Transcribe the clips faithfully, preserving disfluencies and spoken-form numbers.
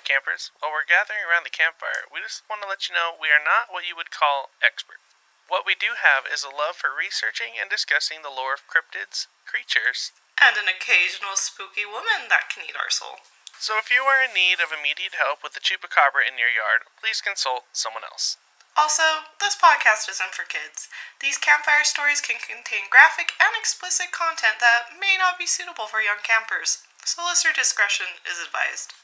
campers. While we're gathering around the campfire, we just want to let you know we are not what you would call experts. What we do have is a love for researching and discussing the lore of cryptids, creatures, and an occasional spooky woman that can eat our soul. So if you are in need of immediate help with the chupacabra in your yard, please consult someone else. Also, this podcast isn't for kids. These campfire stories can contain graphic and explicit content that may not be suitable for young campers, so listener discretion is advised.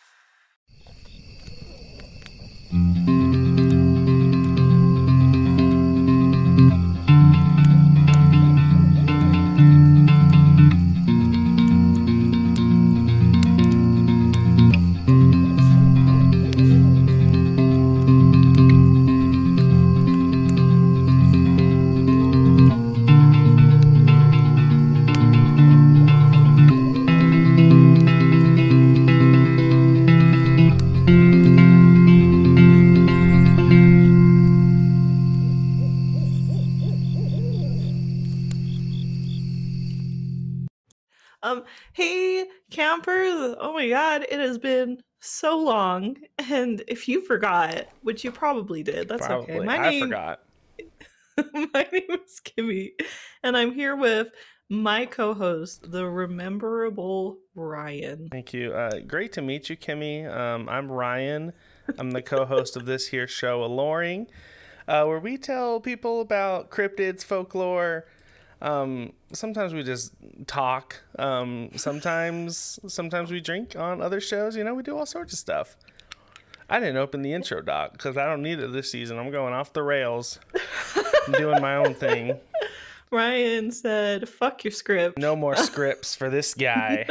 Um, hey, campers! Oh my god, it has been so long, and if you forgot, which you probably did, that's Probably. okay. My I name, forgot. my name is Kimmy, and I'm here with my co-host, the rememberable Ryan. Thank you. Uh, great to meet you, Kimmy. Um, I'm Ryan. I'm the co-host of this here show, Alluring, uh, where we tell people about cryptids, folklore. Um, sometimes we just talk. Um, sometimes, sometimes we drink on other shows. You know, we do all sorts of stuff. I didn't open the intro, Doc, because I don't need it this season. I'm going off the rails. I'm doing my own thing. Ryan said, fuck your script. No more scripts for this guy.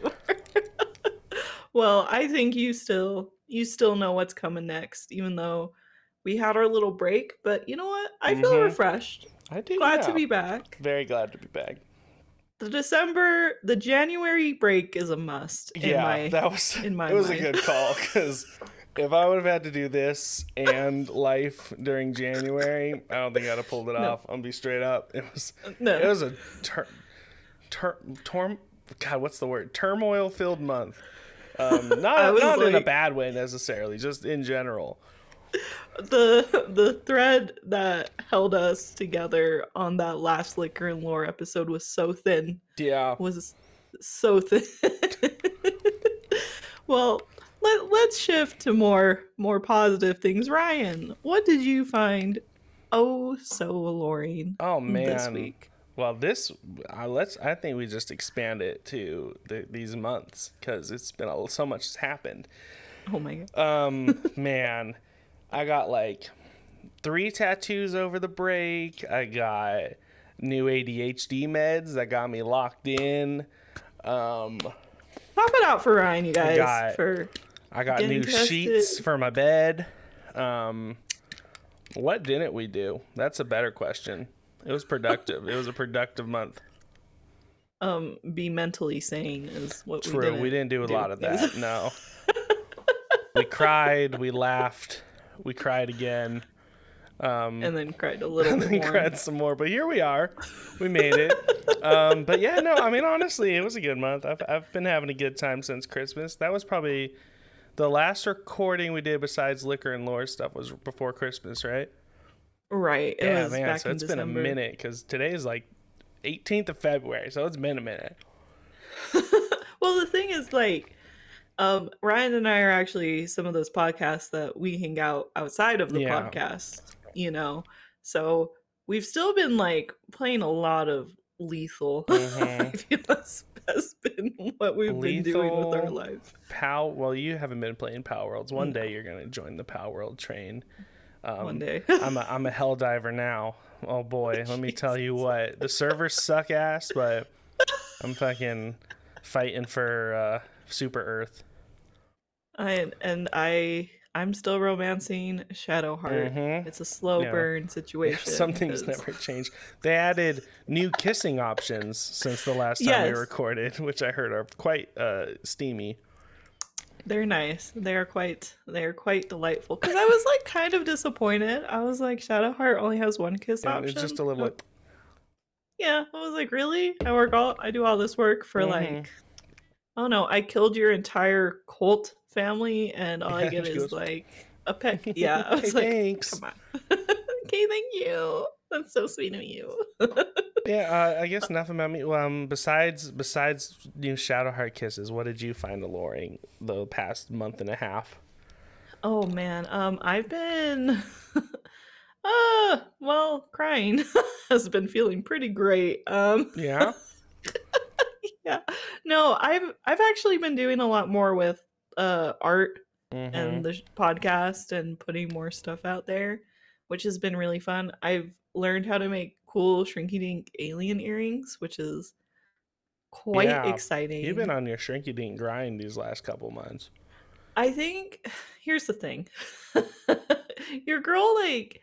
Well, I think you still, you still know what's coming next, even though we had our little break. But you know what? I feel Mhm. refreshed. I do. Glad yeah. to be back. Very glad to be back. The December, the January break is a must. In Yeah, my, that was in my it was mind. a good call, because if I would have had to do this and life during January, I don't think I'd have pulled it No. off. I'll be straight up. It was No. it was a tur- tur- torm God, what's the word? Turmoil filled month. Um, I not was not in a like- bad way necessarily, just in general. the the thread that held us together on that last Liquor and Lore episode was so thin. Yeah. Was so thin. Well, let, let's shift to more more positive things. Ryan, what did you find oh so alluring Oh this man. week? Well, this uh, let's. I think we just expand it to the, these months, because it's been a, so much has happened. Oh my god. Um, man, I got like three tattoos over the break. I got new A D H D meds that got me locked in. Um, Pop it out for Ryan, you guys. got- for I got Getting new tested. sheets for my bed. Um, what didn't we do? That's a better question. It was productive. It was a productive month. um be mentally sane is what we True. didn't We didn't do a do. lot of It was- that. No. We cried. We laughed. We cried again. Um, and then cried a little and bit then more. cried some more. But here we are. We made it. um, but yeah, no, I mean, honestly, it was a good month. I've, I've been having a good time since Christmas. That was probably the last recording we did besides Liquor and Lore stuff was before Christmas, right? Right. It yeah, was man. back So in it's been a December. minute, because today is like eighteenth of February. So it's been a minute. Well, the thing is, like, um, Ryan and I are actually some of those podcasts that we hang out outside of the Yeah. podcast, you know? So we've still been, like, playing a lot of Lethal. Mhm. I feel that's, that's been what we've been doing with our Lethal. lives. Pow. Well, you haven't been playing Power Worlds. One No. day you're gonna join the Power World train. Um, One day. I'm a I'm a hell diver now. Oh boy, let me tell you what. The servers suck ass, but I'm fucking fighting for uh, Super Earth. I, and I, I'm still romancing Shadowheart. Mhm. It's a slow Yeah. burn situation. Some things 'cause- never change. They added new kissing options since the last time we Yes. recorded, which I heard are quite uh, steamy. They're nice. They are quite. They are quite delightful. Because I was like kind of disappointed. I was like, Shadowheart only has one kiss And option. it's just a little like, Yeah, I was like, really? I work all. I do all this work for Mhm. like. Oh no! I killed your entire cult family, and all I get She is goes, like a peck. Yeah, I "Hey, was like, thanks." come on. Okay, thank you. That's so sweet of you. Yeah, uh, I guess enough about me. Well, Um, besides besides new Shadowheart kisses, what did you find alluring the past month and a half? Oh man, um, I've been, uh, well, crying has been feeling pretty great. Um, Yeah. yeah, no, I've I've actually been doing a lot more with uh art Mm-hmm. and the sh- podcast and putting more stuff out there, which has been really fun. I've learned how to make cool Shrinky Dink alien earrings, which is quite Yeah. You've been exciting. on your shrinky dink grind these last couple months. I think here's the thing. Your girl like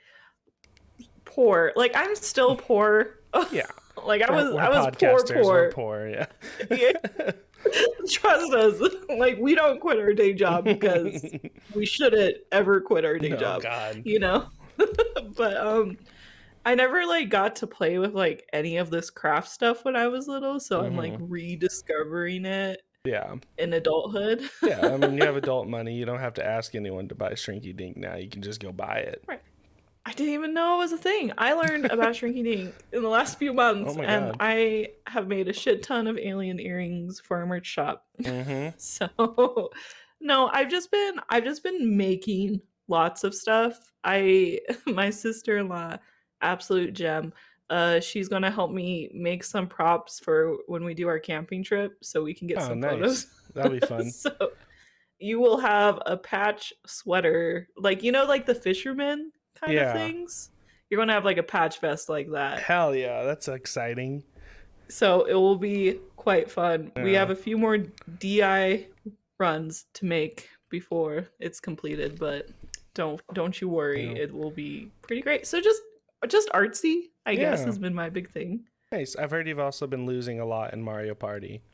poor. Like I'm still poor. Yeah. Like I We're, was we're I was poor podcasters. We're poor. poor. Yeah. Yeah. Trust us. Like we don't quit our day job because we shouldn't ever quit our day No, job, God. you know? But um I never like got to play with like any of this craft stuff when I was little, so I'm like Mm-hmm. rediscovering it Yeah. in adulthood. Yeah. I mean, you have adult money. You don't have to ask anyone to buy shrinky dink now. You can just go buy it. Right. I didn't even know it was a thing. I learned about Shrinky Dink in the last few months, Oh my and God. I have made a shit ton of alien earrings for our merch shop. Mm-hmm. So, no, I've just been I've just been making lots of stuff. I my sister-in-law, absolute gem. Uh, she's gonna help me make some props for when we do our camping trip, so we can get Oh, some nice. photos. That'll be fun. So you will have a patch sweater, like you know, like the fisherman kind of Yeah. things. You're gonna have like a patch vest like that. Hell yeah. That's exciting. So it will be quite fun. We Yeah. have a few more D I runs to make before it's completed, but don't don't you worry, Yeah. it will be pretty great. So just just artsy, I guess, Yeah. has been my big thing. Nice. I've heard you've also been losing a lot in Mario Party.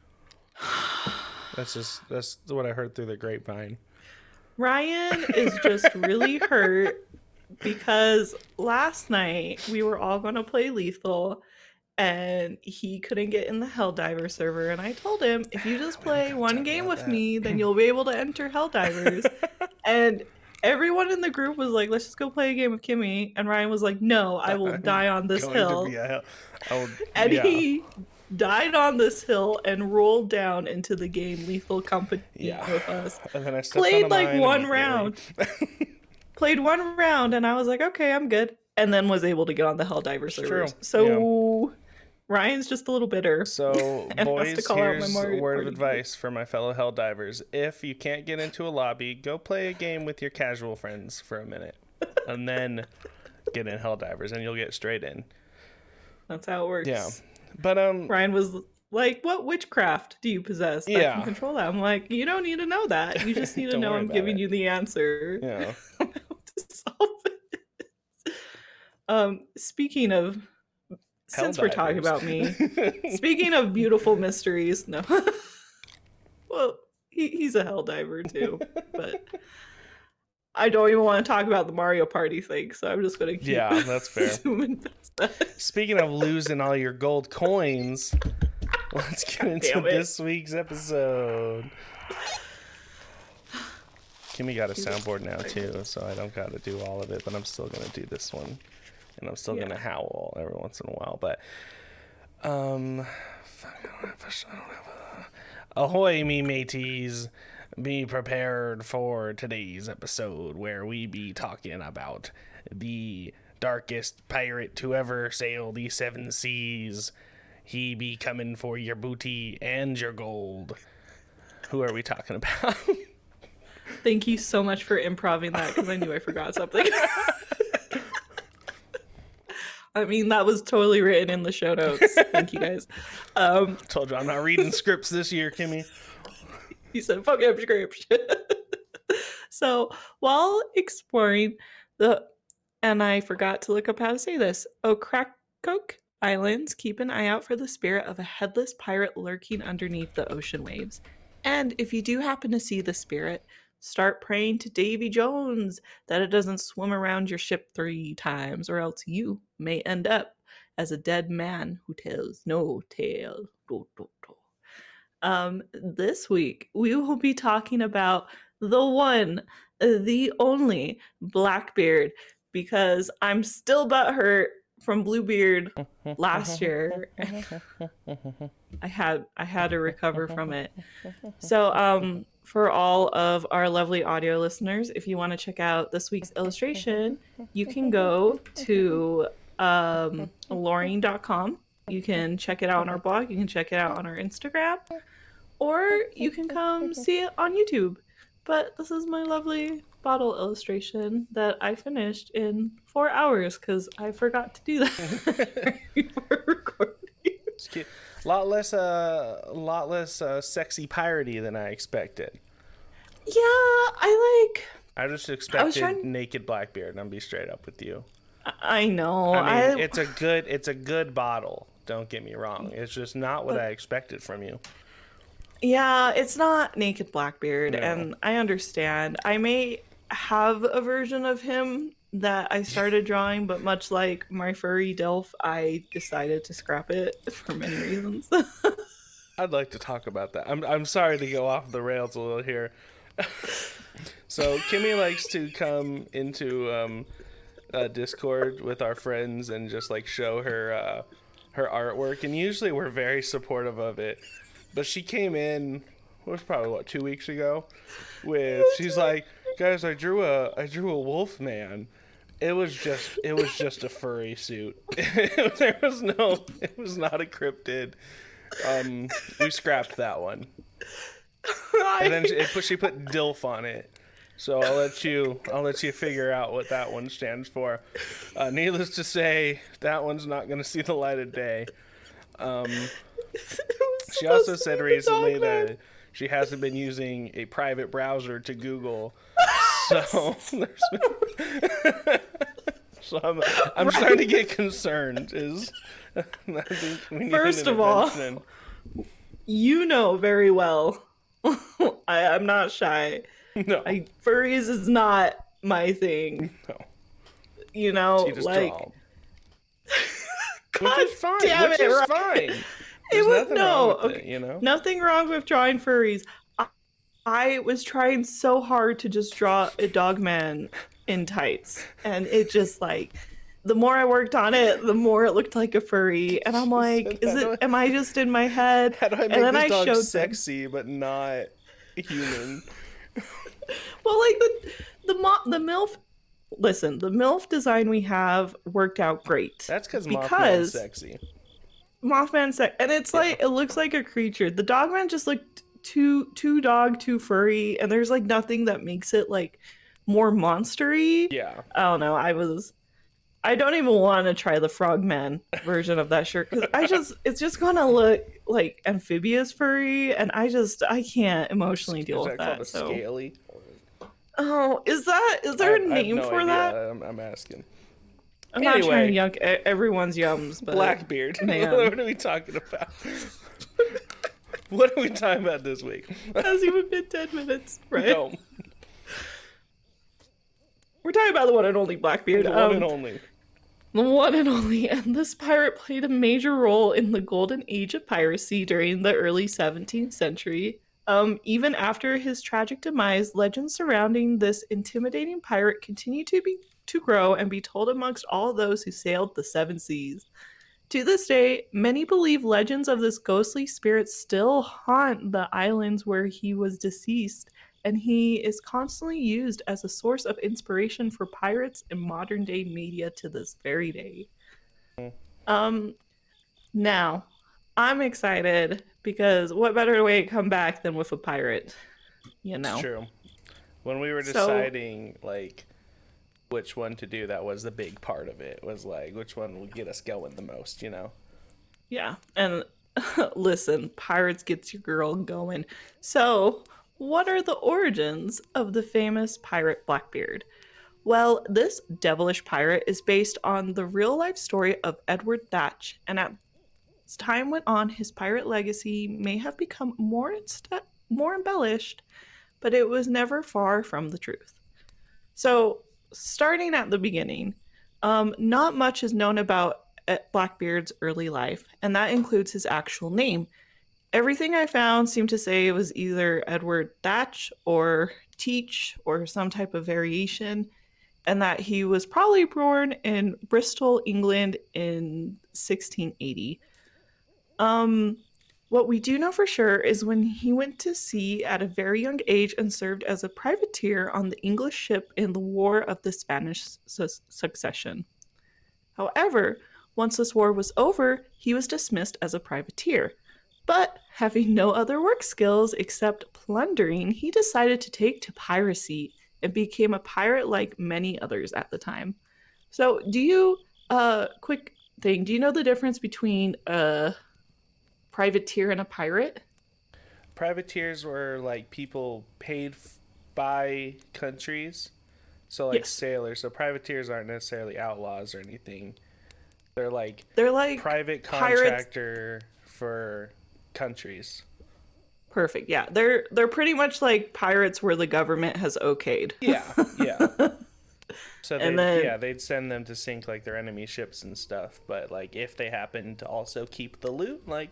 That's just that's what I heard through the grapevine. Ryan is just really hurt because last night we were all going to play Lethal and he couldn't get in the Helldiver server. And I told him, if you just play one game with that. me, then you'll be able to enter Helldivers. And everyone in the group was like, let's just go play a game with Kimmy. And Ryan was like, no, I will I'm die on this going hill. to be a hell. I would, And yeah. he died on this hill and rolled down into the game Lethal Company Yeah. with us. And then I stepped Played on a like mine one immediately. round. Played one round and I was like, okay, I'm good. And then was able to get on the Helldiver servers. true. So Ryan's just a little bitter. So, And has to boys, call out my here's a Mario word of Party advice for my fellow Helldivers. If you can't get into a lobby, go play a game with your casual friends for a minute. And then get in Helldivers, and you'll get straight in. That's how it works. Yeah. But, um... Ryan was like, what witchcraft do you possess that Yeah. can control that? I'm like, you don't need to know that. You just need to Don't know worry I'm about giving it. you the answer. Yeah. How to solve it. Um, speaking of, since we're talking Helldivers. about me, speaking of beautiful mysteries, no. Well, he, he's a hell diver too, but I don't even want to talk about the Mario Party thing, so I'm just gonna keep Yeah, that's fair. zooming past that. Speaking of losing all your gold coins, let's get into Damn it. this week's episode. Kimmy got a She's soundboard now too, so I don't got to do all of it, but I'm still gonna do this one, and I'm still Yeah. gonna howl every once in a while. But um, fuck, I don't have a, I don't have a. Ahoy, me mateys! Be prepared for today's episode where we be talking about the darkest pirate to ever sail the seven seas. He be coming for your booty and your gold. Who are we talking about? Thank you so much for improving that because I knew I forgot something. I mean, that was totally written in the show notes. Thank you guys. Um, Told you I'm not reading scripts this year, Kimmy. He said, fuck up script. So while exploring the, and I forgot to look up how to say this, Ocracoke Islands, keep an eye out for the spirit of a headless pirate lurking underneath the ocean waves. And if you do happen to see the spirit, start praying to Davy Jones that it doesn't swim around your ship three times, or else you may end up as a dead man who tells no tale. Do, do, do. Um, this week we will be talking about the one, the only Blackbeard, because I'm still butthurt from Bluebeard last year. I had I had to recover from it. So um for all of our lovely audio listeners, if you want to check out this week's illustration, you can go to um Loring dot com. You can check it out on our blog, you can check it out on our Instagram, or you can come see it on YouTube. But this is my lovely bottle illustration that I finished in four hours because I forgot to do that before recording. It's cute. A lot less, uh, a lot less uh, sexy piratey than I expected. Yeah, I like. I just expected trying... naked Blackbeard, and I'll be straight up with you. I know. I mean, I... it's a good, it's a good bottle. Don't get me wrong. It's just not what but... I expected from you. Yeah, it's not naked Blackbeard, No. And I understand. I may have a version of him that I started drawing, but much like my furry Delph, I decided to scrap it for many reasons. I'd like to talk about that. I'm I'm sorry to go off the rails a little here. So Kimmy likes to come into um, uh, Discord with our friends and just like show her uh, her artwork, and usually we're very supportive of it. But she came in, it was probably what, two weeks ago, with she's like, guys, I drew a I drew a wolf man. It was just it was just a furry suit. There was no it was not a cryptid. Um, we scrapped that one. And then she, it put, she put DILF on it. So I'll let you I'll let you figure out what that one stands for. Uh, needless to say, that one's not going to see the light of day. Um, she also said recently that she hasn't been using a private browser to Google. So there's been... so I'm, I'm right. starting to get concerned. Is I think we need First of all, you know very well. I, I'm not shy. No, I, furries is not my thing. No, you know, like. God which is fine. Damn which it, is right? fine. It was no, okay, it, you know, nothing wrong with drawing furries. I, I was trying so hard to just draw a dog man in tights, and it just like. The more I worked on it, the more it looked like a furry, and I'm like, "Is it? Am I just in my head?" How do I make and then this I dog showed sexy them. But not human? Well, like the the mo- the MILF. Listen, the MILF design we have worked out great. That's because Mothman's sexy. Mothman's sexy, and it's yeah. like it looks like a creature. The Dogman just looked too too dog, too furry, and there's like nothing that makes it like more monstery. Yeah, I don't know. I was. I don't even want to try the Frogman version of that shirt because I just it's just gonna look like amphibious furry, and I just I can't emotionally deal is with that. that. So. Scaly. Oh, is that is there I, a name I have no for idea. that? I'm, I'm asking. I'm anyway, not trying to yuck everyone's yums, but Blackbeard. What are we talking about? What are we talking about this week? It hasn't even been ten minutes, right? No. We're talking about the one and only Blackbeard. The one um, and only. The one and only. And this pirate played a major role in the golden age of piracy during the early seventeenth century. Um, even after his tragic demise, legends surrounding this intimidating pirate continue to be to grow and be told amongst all those who sailed the seven seas. To this day, many believe legends of this ghostly spirit still haunt the islands where he was deceased, and he is constantly used as a source of inspiration for pirates in modern day media to this very day. Um, now, I'm excited because what better way to come back than with a pirate, you know? It's true. When we were deciding, so, like, which one to do, that was the big part of it, was like, which one would get us going the most, you know? Yeah, and listen, pirates gets your girl going. So, what are the origins of the famous pirate Blackbeard? Well, this devilish pirate is based on the real-life story of Edward Thatch, and as time went on, his pirate legacy may have become more inst- more embellished, but it was never far from the truth. So, starting at the beginning, um, not much is known about Blackbeard's early life, and that includes his actual name. Everything I found seemed to say it was either Edward Thatch or Teach or some type of variation, and that he was probably born in Bristol, England in sixteen eighty. Um, what we do know for sure is when he went to sea at a very young age and served as a privateer on the English ship in the War of the Spanish Su- Succession. However, once this war was over, he was dismissed as a privateer. But having no other work skills except plundering, he decided to take to piracy and became a pirate like many others at the time. So, do you, uh, quick thing, do you know the difference between a privateer and a pirate? Privateers were like people paid f- by countries, so like Yes. sailors. So privateers aren't necessarily outlaws or anything. They're like They're like private pirates. contractor for countries. Perfect. Yeah. They're they're pretty much like pirates where the government has okayed. Yeah, yeah. So they And then yeah, they'd send them to sink like their enemy ships and stuff, but like if they happen to also keep the loot, like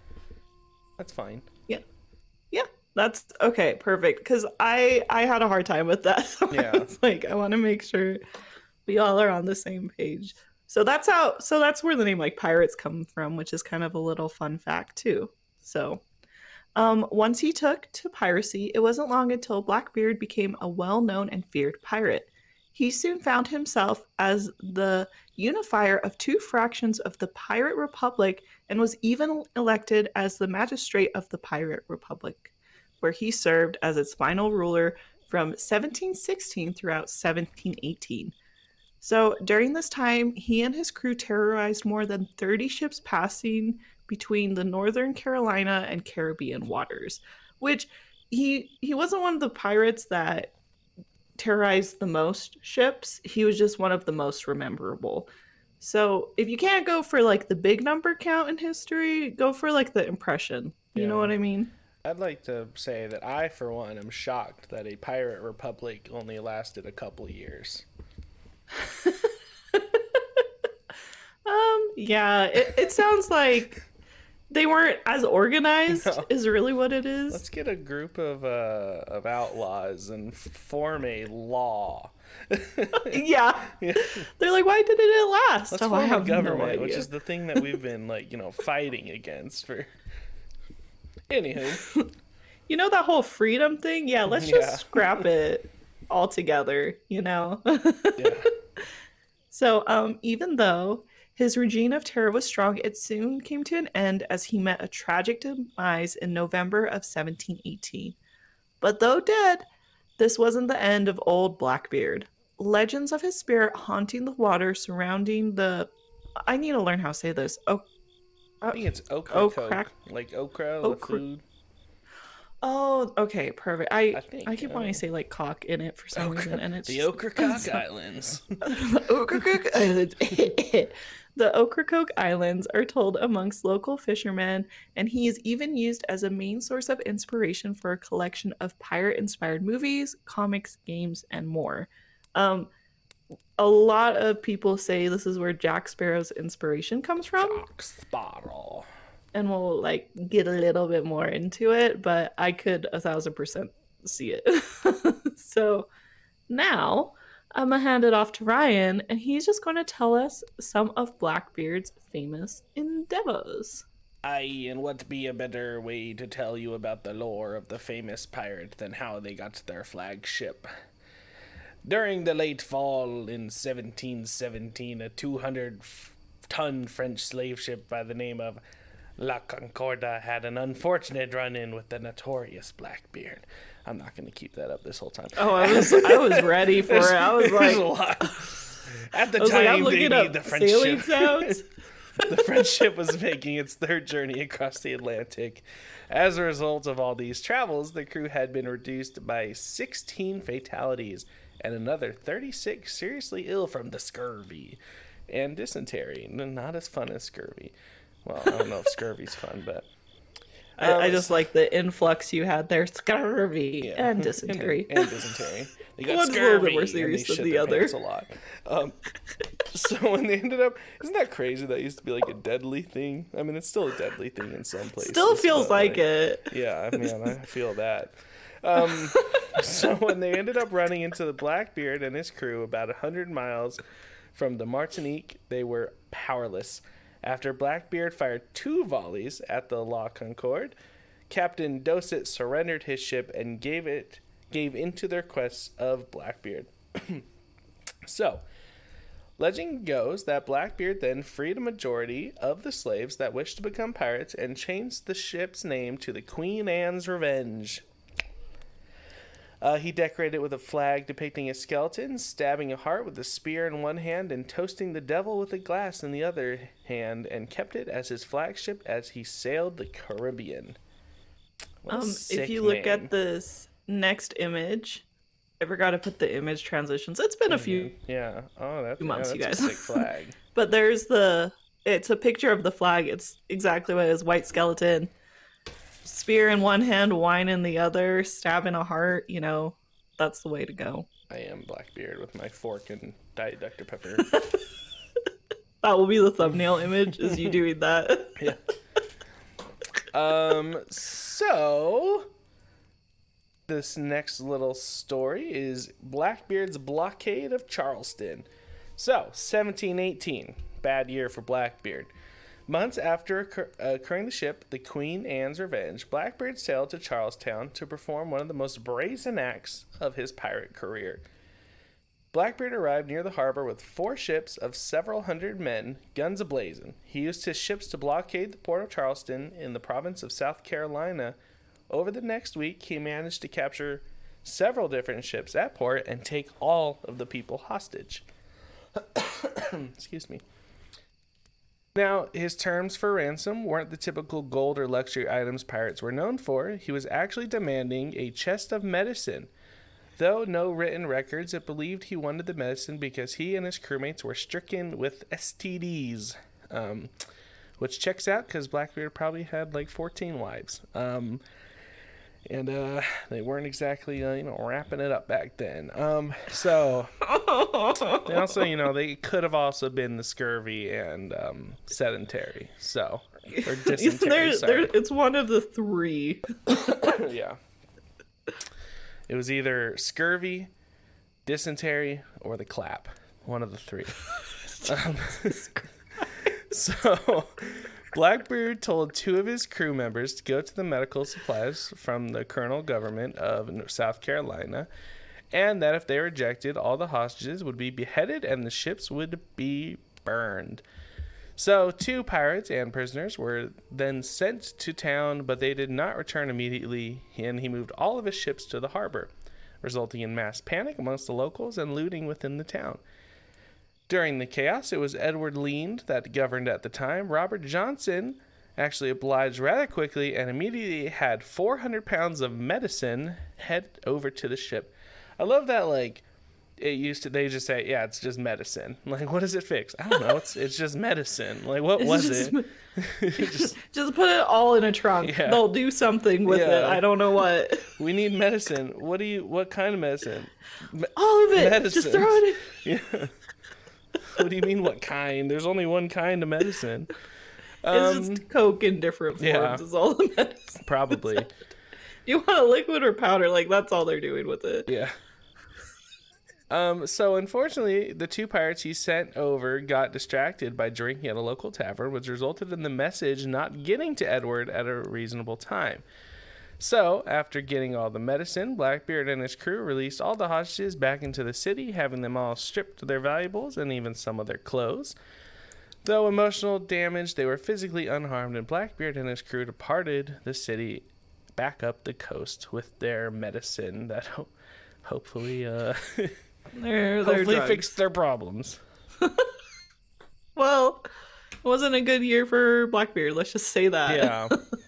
that's fine. yeah. Yeah. That's okay, perfect. Cuz I I had a hard time with that. So I Yeah. was like I want to make sure we all are on the same page. So that's how so that's where the name like pirates come from, which is kind of a little fun fact too. So, um once he took to piracy, it wasn't long until Blackbeard became a well-known and feared pirate. He soon found himself as the unifier of two fractions of the Pirate Republic and was even elected as the magistrate of the Pirate Republic, where he served as its final ruler from seventeen sixteen throughout seventeen eighteen. So during this time, he and his crew terrorized more than thirty ships passing between the Northern Carolina and Caribbean waters, which he he wasn't one of the pirates that terrorized the most ships. He was just one of the most rememberable. So if you can't go for like the big number count in history, go for like the impression. You know Yeah. what I mean? I'd like to say that I, for one, am shocked that a pirate republic only lasted a couple years. Um, yeah, it, it sounds like they weren't as organized, No. is really what it is. Let's get a group of uh, of outlaws and f- form a law. Yeah. Yeah. They're like, why didn't it last? Let's Oh, I form a have no government, which idea. is the thing that we've been like, you know, fighting against for. Anywho, You know that whole freedom thing? Yeah, let's Yeah. just scrap it altogether, you know? yeah, So, um, even though his regime of terror was strong, it soon came to an end as he met a tragic demise in November of seventeen eighteen. But though dead, this wasn't the end of old Blackbeard. Legends of his spirit haunting the water surrounding the. I need to learn how to say this. Oh, I think it's okra Oh, coke, crack- like okra, the Okra- food. oh, okay, perfect. I I think, I keep uh, wanting to say like cock in it for some reason, and it's the just- Ocracoke Islands. the Ocracoke Islands. The Ocracoke Islands are told amongst local fishermen, and he is even used as a main source of inspiration for a collection of pirate-inspired movies, comics, games, and more. Um, a lot of people say this is where Jack Sparrow's inspiration comes from, Jack Sparrow. and we'll like get a little bit more into it, but I could a thousand percent see it. So now I'm gonna hand it off to Ryan, and he's just going to tell us some of Blackbeard's famous endeavors. Aye, and what be a better way to tell you about the lore of the famous pirate than how they got their flagship? During the late fall in seventeen seventeen, a two hundred ton French slave ship by the name of La Concorda had an unfortunate run-in with the notorious Blackbeard. I'm not going to keep that up this whole time. Oh, I was I was ready for it. I was There's like, a lot. At the I was like, time, I'm they looking need up the French sailing ship. sounds. The French ship was making its third journey across the Atlantic. As a result of all these travels, the crew had been reduced by sixteen fatalities and another thirty-six seriously ill from the scurvy and dysentery. Not as fun as scurvy. Well, I don't know if scurvy's fun, but I, Um, I just like the influx you had there. Scurvy yeah. and dysentery. and, and dysentery. They got One's a scurvy little bit more and they serious than shit the their other. pants a lot. Um, so when they ended up, isn't that crazy? That used to be like a deadly thing. I mean, it's still a deadly thing in some places. Still feels but, like, like it. Yeah, I mean, I feel that. Um, so when they ended up running into the Blackbeard and his crew about one hundred miles from the Martinique, they were powerless. After Blackbeard fired two volleys at the La Concorde, Captain Dosset surrendered his ship and gave it gave into the requests of Blackbeard. So, legend goes that Blackbeard then freed a majority of the slaves that wished to become pirates and changed the ship's name to the Queen Anne's Revenge. Uh, he decorated it with a flag depicting a skeleton stabbing a heart with a spear in one hand and toasting the devil with a glass in the other hand, and kept it as his flagship as he sailed the Caribbean. What a Um, sick if you look name. at this next image, I forgot to put the image transitions. It's been a few, Yeah. Oh, that's, few months, yeah, you that's guys. a sick flag. but there's the. It's a picture of the flag. It's exactly what it is: white skeleton, spear in one hand, wine in the other, stabbing a heart. You know, that's the way to go. I am Blackbeard with my fork and Diet Doctor Pepper. That will be the thumbnail image. Is you doing that? Yeah. Um, so this next little story is Blackbeard's blockade of Charleston. So, seventeen eighteen, bad year for Blackbeard. Months after occur- occurring the ship, the Queen Anne's Revenge, Blackbeard sailed to Charlestown to perform one of the most brazen acts of his pirate career. Blackbeard arrived near the harbor with four ships of several hundred men, guns ablazing. He used his ships to blockade the port of Charleston in the province of South Carolina. Over the next week, he managed to capture several different ships at port and take all of the people hostage. Excuse me. Now, his terms for ransom weren't the typical gold or luxury items pirates were known for. He was actually demanding a chest of medicine. Though no written records, it believed he wanted the medicine because he and his crewmates were stricken with S T Ds, um, which checks out because Blackbeard probably had like fourteen wives. Um, and uh, they weren't exactly, uh, you know, wrapping it up back then. Um, so, they also, you know, they could have also been the scurvy and um, sedentary. So, or dysentery, there, sorry. there, it's one of the three. Yeah. It was either scurvy, dysentery, or the clap. One of the three. um, so, Blackbeard told two of his crew members to go to the medical supplies from the colonial government of South Carolina, and that if they rejected, all the hostages would be beheaded and the ships would be burned. So, two pirates and prisoners were then sent to town, but they did not return immediately, and he moved all of his ships to the harbor, resulting in mass panic amongst the locals and looting within the town. During the chaos, it was Edward Leand that governed at the time. Robert Johnson actually obliged rather quickly and immediately had four hundred pounds of medicine head over to the ship. I love that, like, it used to, they just say, yeah, it's just medicine. Like, what does it fix? I don't know. It's it's just medicine. Like, what It's was just- it? just, Just put it all in a trunk. Yeah. They'll do something with Yeah. it. I don't know what. we need medicine. What do you, what kind of medicine? Me- All of it. Medicine. Just throw it in. Yeah. What do you mean, what kind? There's only one kind of medicine. It's Um, just Coke in different forms. yeah. Is all the medicine. probably. Do you want a liquid or powder? Like, that's all they're doing with it. Yeah. Um, so unfortunately, the two pirates he sent over got distracted by drinking at a local tavern, which resulted in the message not getting to Edward at a reasonable time. So, after getting all the medicine, Blackbeard and his crew released all the hostages back into the city, having them all stripped of their valuables and even some of their clothes. Though emotional damage, they were physically unharmed, and Blackbeard and his crew departed the city back up the coast with their medicine that ho- hopefully uh They're, they're hopefully drugs. fixed their problems. Well, it wasn't a good year for Blackbeard. Let's just say that. Yeah.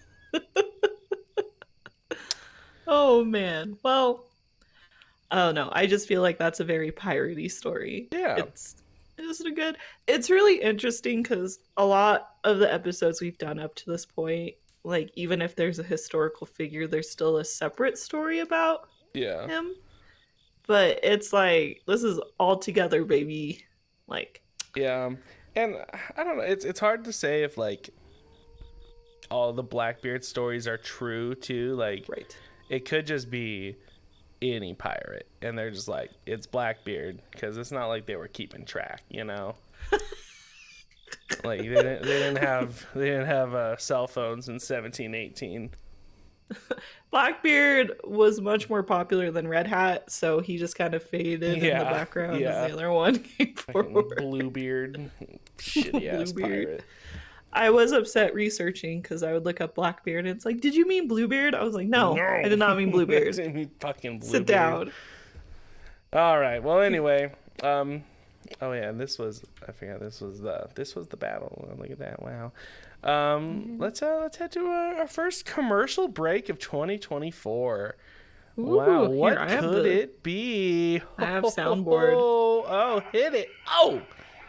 Oh, man. Well, oh no. I just feel like that's a very piratey story. Yeah. It's it's a good. It's really interesting because a lot of the episodes we've done up to this point, like even if there's a historical figure, there's still a separate story about Yeah. him. But it's like this is all together, baby. Like Yeah. And I don't know, it's it's hard to say if like all the Blackbeard stories are true too. Like right. it could just be any pirate and they're just like it's Blackbeard because it's not like they were keeping track, you know. Like they didn't, they didn't have they didn't have uh, cell phones in seventeen eighteen. Blackbeard was much more popular than Red Hat, so he just kind of faded Yeah, in the background yeah. as the other one came forward. Bluebeard, shitty ass Bluebeard. pirate. I was upset researching because I would look up Blackbeard and it's like, did you mean Bluebeard? I was like, no, No. I did not mean Bluebeard. I didn't mean fucking Bluebeard. Sit down. All right. Well, anyway, um, oh yeah, this was I forgot this was the this was the battle. Look at that! Wow. Um, Mm-hmm. let's uh let's head to our, our first commercial break of twenty twenty-four. Ooh, Wow, what here, I have could the- it be? I have soundboard. Oh, oh, hit it! Oh.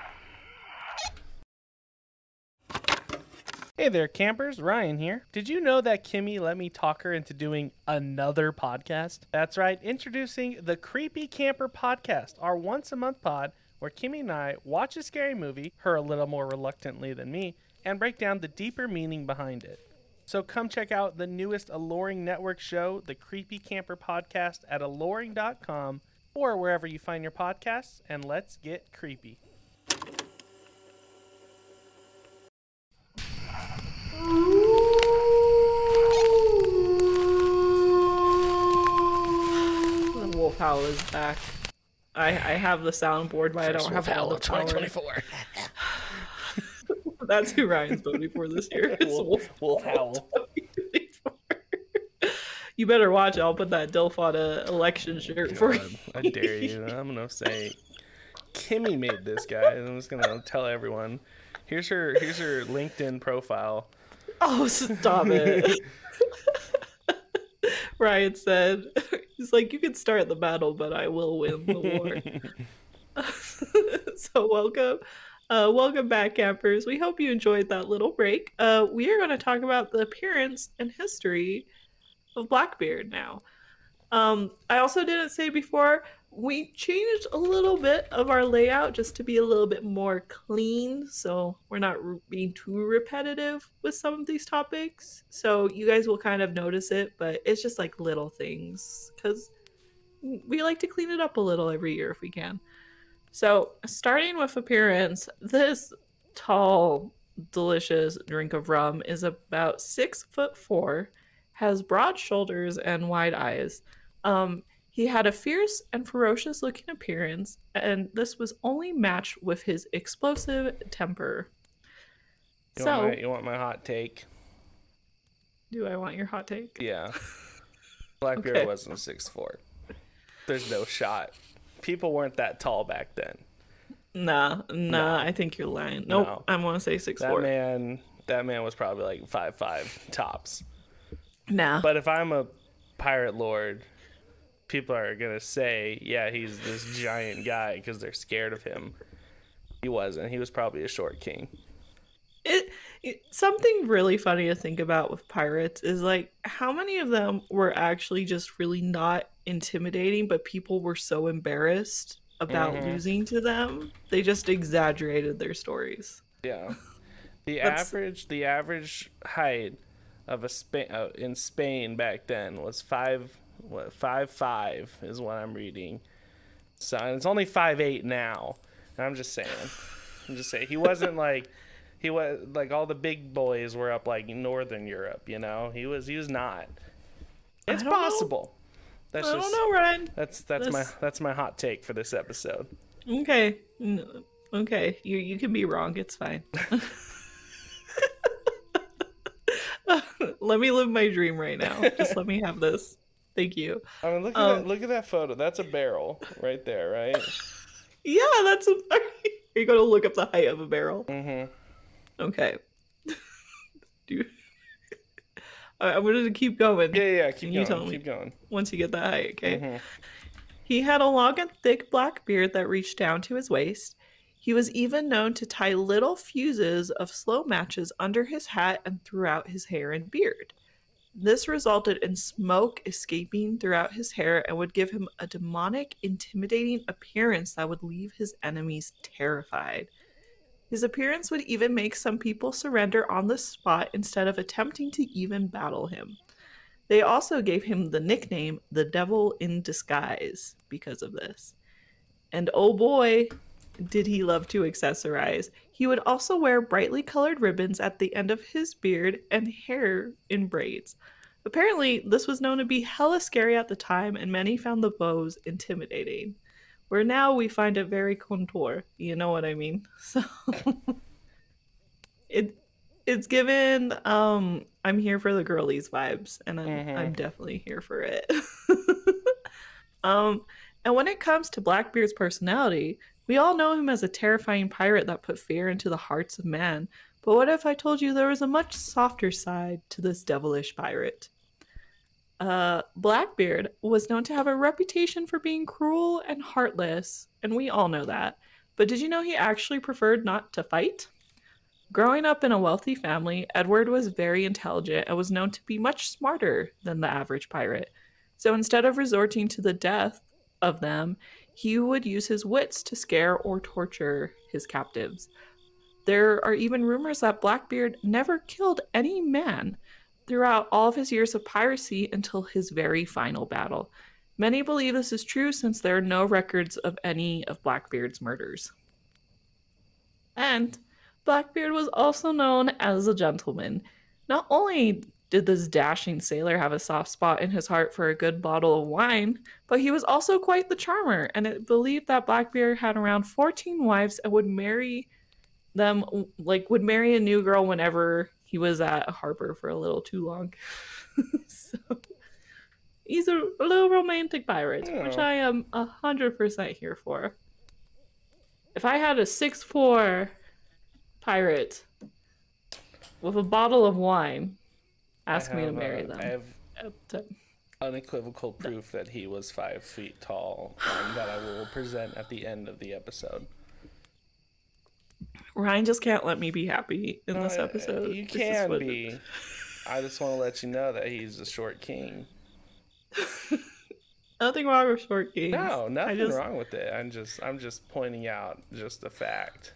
Hey there, campers. Ryan here. Did you know that Kimmy let me talk her into doing another podcast? That's right. Introducing the Creepy Camper Podcast, our once a month pod where Kimmy and I watch a scary movie, her a little more reluctantly than me, and break down the deeper meaning behind it. So come check out the newest Alluring Network show, the Creepy Camper Podcast, at alluring dot com or wherever you find your podcasts, and let's get creepy. The wolf howl is back. I, I have the soundboard, but I don't have all the power. twenty twenty-four. That's who Ryan's voting for this year. is Wolf, Wolf Howl. twenty twenty-four. You better watch it. I'll put that Dilfada election shirt for God, you. I dare you. I'm gonna say Kimmy made this, guy, and I'm just gonna tell everyone. Here's her. Here's her LinkedIn profile. Oh, stop it. Ryan said, he's like, you can start the battle, but I will win the war. So welcome. Uh, welcome back, campers. We hope you enjoyed that little break. Uh, we are going to talk about the appearance and history of Blackbeard now. Um, I also didn't say before, we changed a little bit of our layout just to be a little bit more clean, so we're not re- being too repetitive with some of these topics. So you guys will kind of notice it, but it's just like little things because we like to clean it up a little every year if we can. So starting with appearance, this tall, delicious drink of rum is about six foot four, has broad shoulders and wide eyes. Um, he had a fierce and ferocious looking appearance, and this was only matched with his explosive temper. You, so, want my, you want my hot take? do I want your hot take? Yeah. Blackbeard Okay. wasn't six foot four. There's no shot. People weren't that tall back then. Nah, nah, No. I think you're lying. Nope, No. I want to say six That four. man, that man was probably like five five tops. Nah. But if I'm a pirate lord, people are gonna say, yeah, he's this giant guy because they're scared of him. He wasn't. He was probably a short king. It, it something really funny to think about with pirates is like how many of them were actually just really not intimidating, but people were so embarrassed about Mhm. losing to them, they just exaggerated their stories. Yeah. The That's- average the average height of a Spain uh, in Spain back then was five what five five is what I'm reading. So and it's only five eight now. And I'm just saying. I'm just saying he wasn't like he was like all the big boys were up like Northern Europe, you know. He was he was not. It's don't know. possible. That's I just don't know, Ryan. that's that's my This- that's my hot take for this episode. Okay. N- Okay. You you can be wrong. It's fine. Let me live my dream right now. Just let me have this. Thank you. I mean, look at Um, that, look at that photo. That's a barrel right there, right? Yeah, that's a, are you going to look up the height of a barrel? Mm-hmm. Okay. Do Alright, I'm going to keep going. Yeah, yeah. Keep Can you tell going. me? Keep going. Once you get that height, okay? Mhm. He had a long and thick black beard that reached down to his waist. He was even known to tie little fuses of slow matches under his hat and throughout his hair and beard. This resulted in smoke escaping throughout his hair and would give him a demonic, intimidating appearance that would leave his enemies terrified. His appearance would even make some people surrender on the spot instead of attempting to even battle him. They also gave him the nickname the Devil in Disguise because of this. And oh boy, did he love to accessorize. He would also wear brightly colored ribbons at the end of his beard and hair in braids. Apparently, this was known to be hella scary at the time, and many found the bows intimidating. Where now we find it very contour. You know what I mean? So it it's given um I'm here for the girlies vibes, and I'm mm-hmm. I'm definitely here for it. um and when it comes to Blackbeard's personality, we all know him as a terrifying pirate that put fear into the hearts of man. But what if I told you there was a much softer side to this devilish pirate? Uh, Blackbeard was known to have a reputation for being cruel and heartless, and we all know that. But did you know he actually preferred not to fight? Growing up in a wealthy family, Edward was very intelligent and was known to be much smarter than the average pirate. So instead of resorting to the death of them, he would use his wits to scare or torture his captives. There are even rumors that Blackbeard never killed any man throughout all of his years of piracy until his very final battle. Many believe this is true since there are no records of any of Blackbeard's murders. And Blackbeard was also known as a gentleman. Not only did this dashing sailor have a soft spot in his heart for a good bottle of wine, but he was also quite the charmer, and it believed that Blackbeard had around fourteen wives and would marry them, like, would marry a new girl whenever he was at a harbor for a little too long. So he's a, a little romantic pirate, yeah. Which I am a hundred percent here for. If I had a six foot four pirate with a bottle of wine, ask have, me to marry uh, them. I have to... unequivocal proof that he was five feet tall, um, that I will present at the end of the episode. Ryan just can't let me be happy in this uh, episode. You can be. It... I just want to let you know that he's a short king. Nothing wrong with short kings. No, nothing just... wrong with it. I'm just, I'm just pointing out just the fact.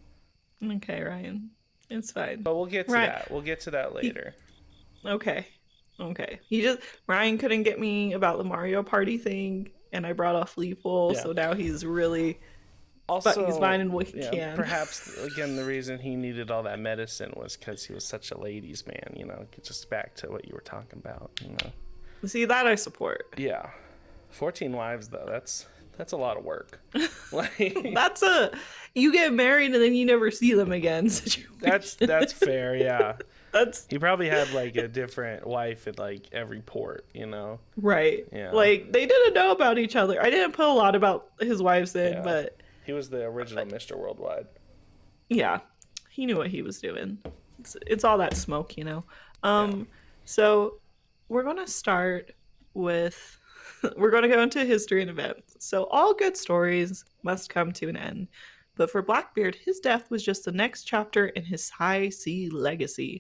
Okay, Ryan, it's fine. But we'll get to Ryan... that. We'll get to that later. He... Okay, okay. He just Ryan couldn't get me about the Mario Party thing, and I brought off Leafle, yeah. So now he's really. Also, but he's finding what he yeah, can. Perhaps, again, the reason he needed all that medicine was because he was such a ladies' man, you know? Just back to what you were talking about, you know? See, that I support. Yeah. fourteen wives, though, that's that's a lot of work. Like, that's a... You get married and then you never see them again. That's that's fair, yeah. That's... He probably had, like, a different wife at, like, every port, you know? Right. Yeah. Like, they didn't know about each other. I didn't put a lot about his wives in, yeah. but... He was the original Mister Worldwide. Yeah, he knew what he was doing. It's, it's all that smoke, you know. Um, yeah. So we're going to start with, we're going to go into history and events. So all good stories must come to an end. But for Blackbeard, his death was just the next chapter in his high sea legacy.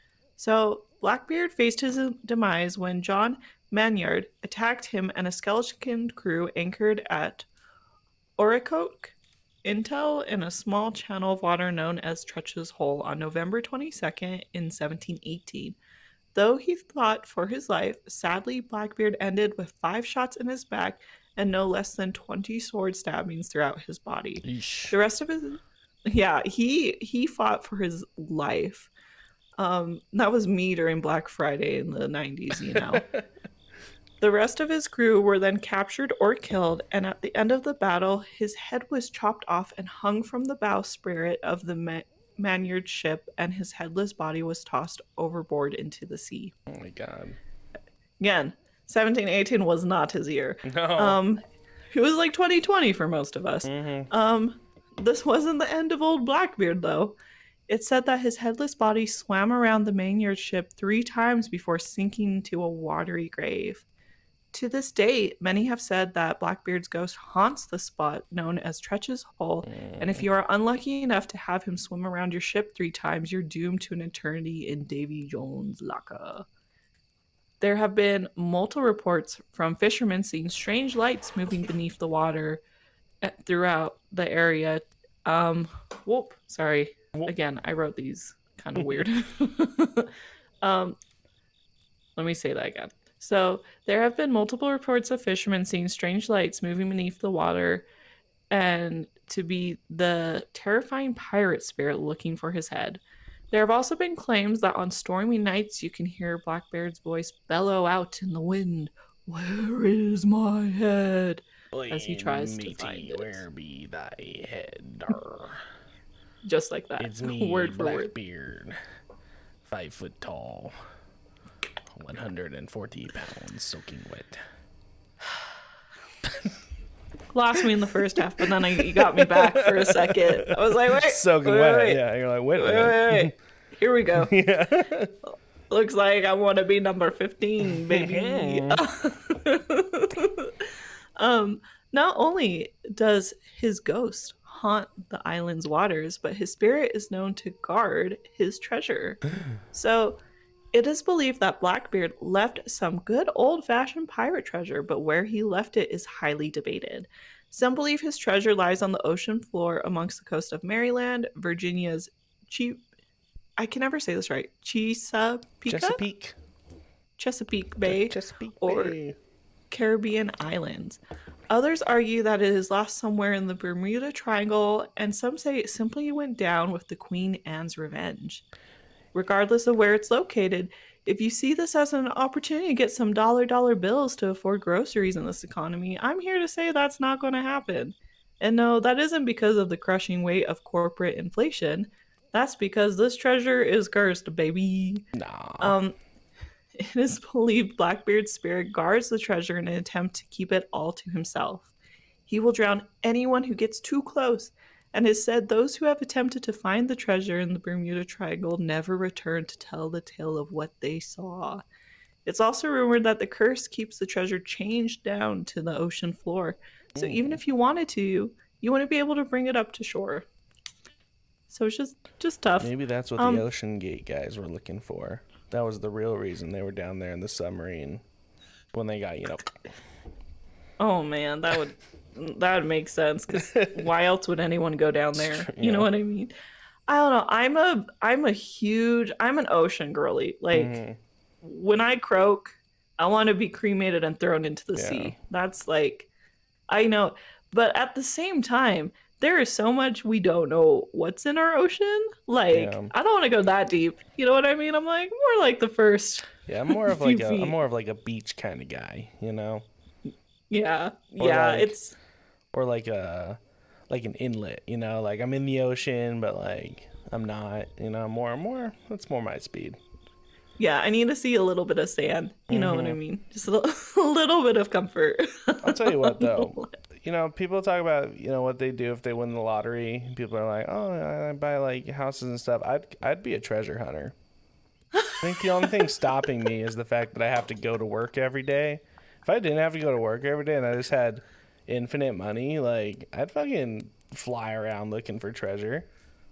So Blackbeard faced his demise when John Manyard attacked him and a skeleton crew anchored at Oricoke Intel in a small channel of water known as Tretch's Hole on November twenty-second in seventeen eighteen. Though he fought for his life, sadly Blackbeard ended with five shots in his back and no less than twenty sword stabbings throughout his body. Eesh. The rest of his yeah, he he fought for his life. Um, that was me during Black Friday in the nineties, you know. The rest of his crew were then captured or killed, and at the end of the battle, his head was chopped off and hung from the bowsprit of the Ma- Manyard ship, and his headless body was tossed overboard into the sea. Oh my god. Again, seventeen eighteen was not his year. No. Um, it was like twenty twenty for most of us. Mm-hmm. Um, this wasn't the end of old Blackbeard, though. It said that his headless body swam around the Manyard ship three times before sinking to a watery grave. To this day, many have said that Blackbeard's ghost haunts the spot known as Tretch's Hole, and if you are unlucky enough to have him swim around your ship three times, you're doomed to an eternity in Davy Jones' locker. There have been multiple reports from fishermen seeing strange lights moving beneath the water throughout the area. Um, whoop, sorry. Whoop. Again, I wrote these kind of weird. um, let me say that again. So there have been multiple reports of fishermen seeing strange lights moving beneath the water and to be the terrifying pirate spirit looking for his head. There have also been claims that on stormy nights you can hear Blackbeard's voice bellow out in the wind, "Where is my head?" as he tries to find it. Where be thy head? Just like that. It's me, word for word. Blackbeard, five foot tall, one hundred forty pounds, soaking wet. Lost me in the first half, but then I, you got me back for a second. I was like, wait. Soaking wait, wet. Wait. Yeah, you're like, wait a Wait, minute. wait, wait. Here we go. Yeah. Looks like I want to be number fifteen, baby. um, not only does his ghost haunt the island's waters, but his spirit is known to guard his treasure. So it is believed that Blackbeard left some good old-fashioned pirate treasure, but where he left it is highly debated. Some believe his treasure lies on the ocean floor amongst the coast of Maryland, Virginia's Che- I can never say this right. Chesapeake? Chesapeake. Chesapeake Bay. Chesapeake or Bay. Caribbean islands. Others argue that it is lost somewhere in the Bermuda Triangle, and some say it simply went down with the Queen Anne's Revenge. Regardless of where it's located, if you see this as an opportunity to get some dollar dollar bills to afford groceries in this economy, I'm here to say that's not going to happen. And no, that isn't because of the crushing weight of corporate inflation. That's because this treasure is cursed, baby. Nah. Um, it is believed Blackbeard's spirit guards the treasure in an attempt to keep it all to himself. He will drown anyone who gets too close, and has said those who have attempted to find the treasure in the Bermuda Triangle never return to tell the tale of what they saw. It's also rumored that the curse keeps the treasure chained down to the ocean floor, so Mm. even if you wanted to, you wouldn't be able to bring it up to shore. So it's just, just tough. Maybe that's what Um, the Ocean Gate guys were looking for. That was the real reason they were down there in the submarine when they got, you know. Oh man, that would that would make sense, because why else would anyone go down there? You Yeah. know what I mean? I don't know. I'm a I'm a huge I'm an ocean girly. Like Mhm. when I croak, I want to be cremated and thrown into the Yeah. sea. That's like, I know, but at the same time, there is so much we don't know what's in our ocean. Like Yeah. I don't want to go that deep. You know what I mean? I'm like more like the first. Yeah, I'm more of few like a feet. I'm more of like a beach kind of guy, you know, Yeah, Or yeah. like- It's or like a like an inlet, you know, like I'm in the ocean, but like I'm not, you know, more more. That's more my speed. yeah. I need to see a little bit of sand. You know what I Mhm. mean? Just a little, a little bit of comfort. I'll tell you what though, you know, people talk about, you know, what they do if they win the lottery. People are like, oh, I I buy like houses and stuff. I'd I'd be a treasure hunter. I think the only thing stopping me is the fact that I have to go to work every day. If I didn't have to go to work every day and I just had infinite money, like I'd fucking fly around looking for treasure.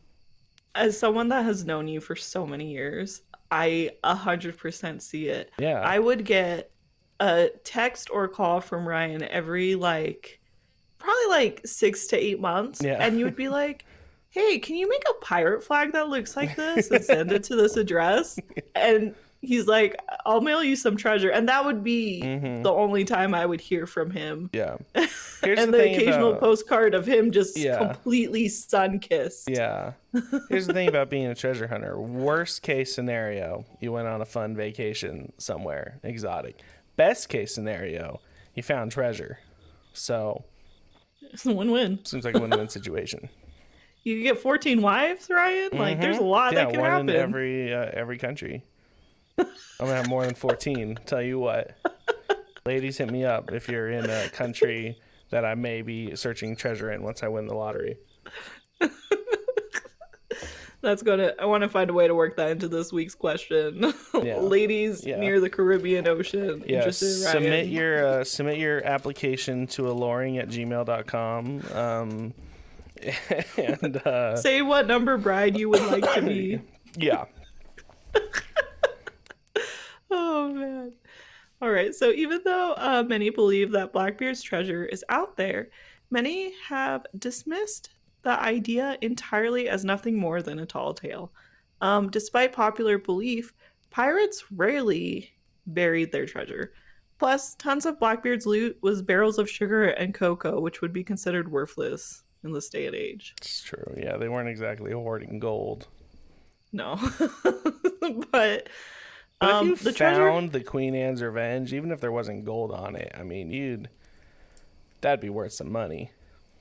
As someone that has known you for so many years, I a hundred percent see it. Yeah. I would get a text or call from Ryan every like probably like six to eight months. Yeah. And you would be like, hey, can you make a pirate flag that looks like this and send it to this address? And he's like, I'll mail you some treasure. And that would be Mhm. the only time I would hear from him. Yeah. Here's and the the, thing occasional about- postcard of him just Yeah. completely sun-kissed. Yeah. Here's the thing about being a treasure hunter. Worst case scenario, you went on a fun vacation somewhere exotic. Best case scenario, you found treasure. So, It's a win-win. seems like a win-win situation. You could get fourteen wives, Ryan. Like, there's a Mhm. lot yeah, that can one happen. in every uh, every country. I'm gonna have more than fourteen. Tell you what, ladies, hit me up if you're in a country that I may be searching treasure in once I win the lottery. That's gonna. I want to find a way to work that into this week's question. Yeah. Ladies Yeah. near the Caribbean Ocean. Yeah, Interested in Ryan. submit your uh, submit your application to alluring at gmail dot com. Um, and uh, Say what number bride you would like to be. yeah. Oh man. All right. So even though uh, many believe that Blackbeard's treasure is out there, many have dismissed the idea entirely as nothing more than a tall tale. Um, despite popular belief, pirates rarely buried their treasure. Plus, tons of Blackbeard's loot was barrels of sugar and cocoa, which would be considered worthless in this day and age. It's true. Yeah, they weren't exactly hoarding gold. No. But, But um, if you the found treasure... the Queen Anne's Revenge, even if there wasn't gold on it, I mean, you'd that'd be worth some money.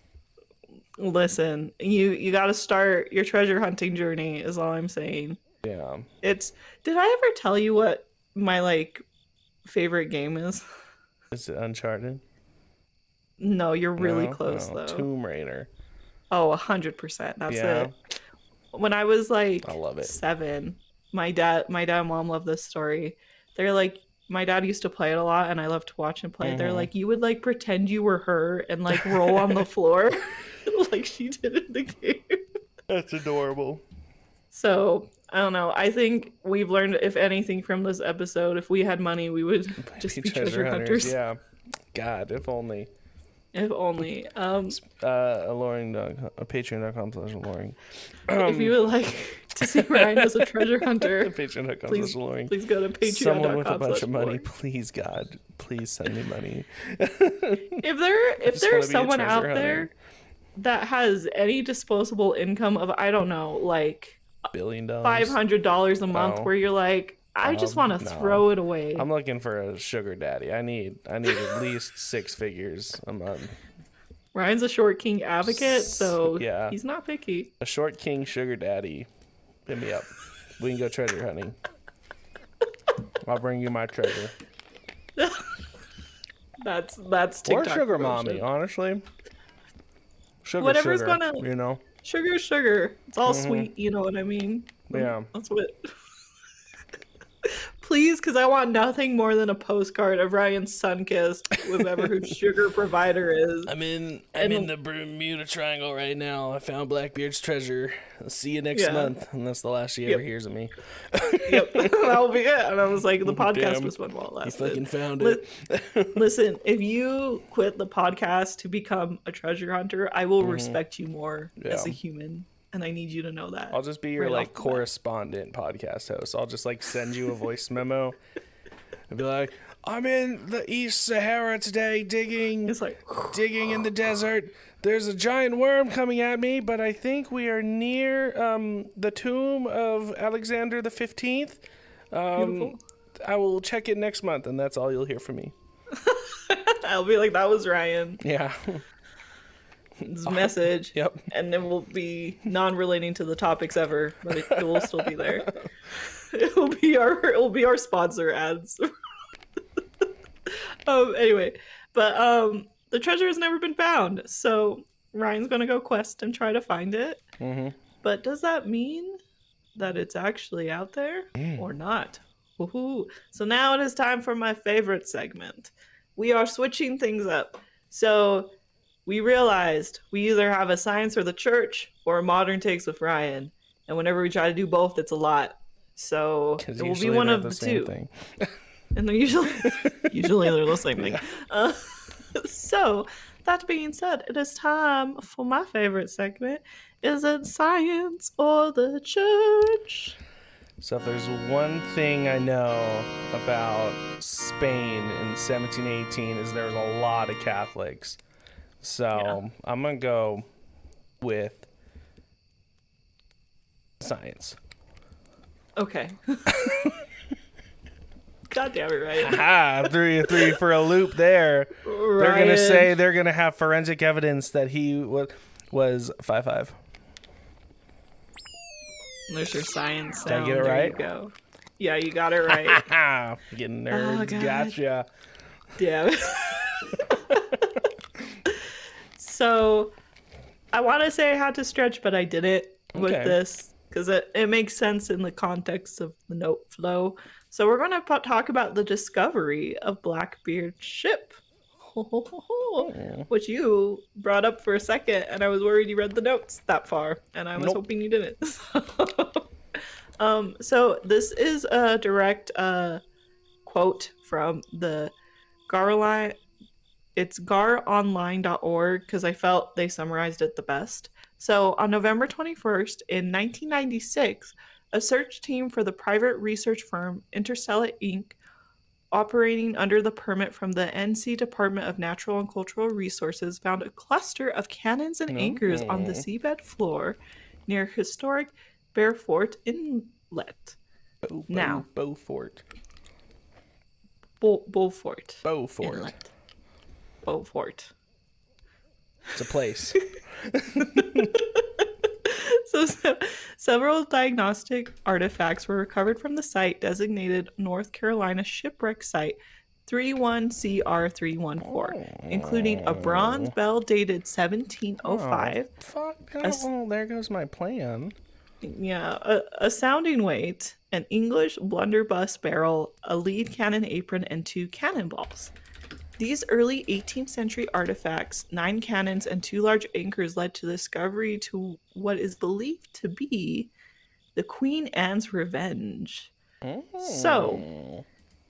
Listen, you you got to start your treasure hunting journey is all I'm saying. Yeah. It's did I ever tell you what my like favorite game is? Is it Uncharted? No, you're really No? close Oh, though. Tomb Raider. Oh, a hundred percent. That's Yeah. it. When I was like I love it. seven, my dad my dad and mom love this story. They're like my dad used to play it a lot and I love to watch him play. Mhm. They're like, you would like pretend you were her and like roll on the floor like she did in the game. That's adorable. So I don't know. I think we've learned, if anything, from this episode. If we had money, we would just be treasure, hunters. Yeah. God, if only. If only. Um, Uh, alluring dot com, uh, patreon dot com slash alluring. if you would like to see Ryan as a treasure hunter, patreon dot com please, slash alluring. please go to patreon dot com. Someone with a bunch slash of money, alluring. please, God, please send me money. If there, if just there's wanna be a someone out treasure there hunter. that has any disposable income of, I don't know, like Billion dollars. five hundred dollars a month, Oh. where you're like, I just Um, want to no. throw it away. I'm looking for a sugar daddy. I need, I need at least six figures a month. Ryan's a short king advocate, so Yeah. he's not picky. A short king sugar daddy. Hit me up. We can go treasure hunting. I'll bring you my treasure. That's that's Or TikTok sugar promotion. mommy, honestly. Sugar, Whatever's sugar, gonna- you know? Sugar, sugar. It's all Mhm. sweet, you know what I mean? Yeah. That's what. Please, because I want nothing more than a postcard of Ryan's sun-kissed, whoever his sugar provider is. I'm in I'm And- in the Bermuda Triangle right now. I found Blackbeard's treasure. I'll see you next Yeah. month. And that's the last she Yep. ever hears of me. Yep, that'll be it. And I was like, the podcast Damn. was one while it You fucking lasted. found Li- it. Listen, if you quit the podcast to become a treasure hunter, I will Mhm. respect you more as a Yeah. human. And I need you to know that. I'll just be your right like off the bat. correspondent podcast host. I'll just like send you a voice memo and be like, I'm in the East Sahara today digging It's like, digging in the desert. There's a giant worm coming at me, but I think we are near um, the tomb of Alexander the fifteenth. Um, beautiful. I will check it next month, and that's all you'll hear from me. I'll be like, that was Ryan. Yeah. His message. Yep. And it will be non-relating to the topics ever, but it, it will still be there. It will be our it will be our sponsor ads. um. Anyway, but um, the treasure has never been found, so Ryan's gonna go quest and try to find it. Mm-hmm. But does that mean that it's actually out there Mm. or not? Woohoo! So now it is time for my favorite segment. We are switching things up. So we realized we either have a science or the church or modern takes with Ryan. And whenever we try to do both, it's a lot. So it will be one of the, two. Thing. And they're usually usually they're the same thing. Yeah. Uh, so that being said, it is time for my favorite segment. Is it science or the church? So if there's one thing I know about Spain in seventeen eighteen is there's a lot of Catholics. So Yeah. I'm going to go with science. Okay. God damn it, Ryan. Ha! Threw you, threw you for a loop there. They're going to say they're going to have forensic evidence that he was, was five five. There's your science Did I sound. get it There right? you go. Yeah, you got it right. Ha! Getting nerds. Oh, God. Gotcha. Damn. So, I want to say I had to stretch, but I didn't with Okay. this. because it, it makes sense in the context of the note flow. So we're going to talk about the discovery of Blackbeard's ship, Oh. which you brought up for a second, and I was worried you read the notes that far, and I was Nope. hoping you didn't. um, so this is a direct uh, quote from the Garline. It's gar online dot org because I felt they summarized it the best. So on November twenty-first in nineteen ninety-six, a search team for the private research firm Interstellar Incorporated, operating under the permit from the N C Department of Natural and Cultural Resources, found a cluster of cannons and anchors on the Oh. seabed floor near historic Beaufort Inlet. Bo- Now. Bo- Beaufort. Beau- Beaufort. Beaufort. Inlet. Beaufort. It's a place. So, so several diagnostic artifacts were recovered from the site designated North Carolina Shipwreck Site three one C R three one four, including a bronze bell dated seventeen oh five. Oh, fuck. s- Oh, there goes my plan. Yeah, a, a sounding weight, an English blunderbuss barrel, a lead cannon apron, and two cannonballs. These early eighteenth century artifacts, nine cannons and two large anchors, led to the discovery to what is believed to be the Queen Anne's Revenge. So, Oh.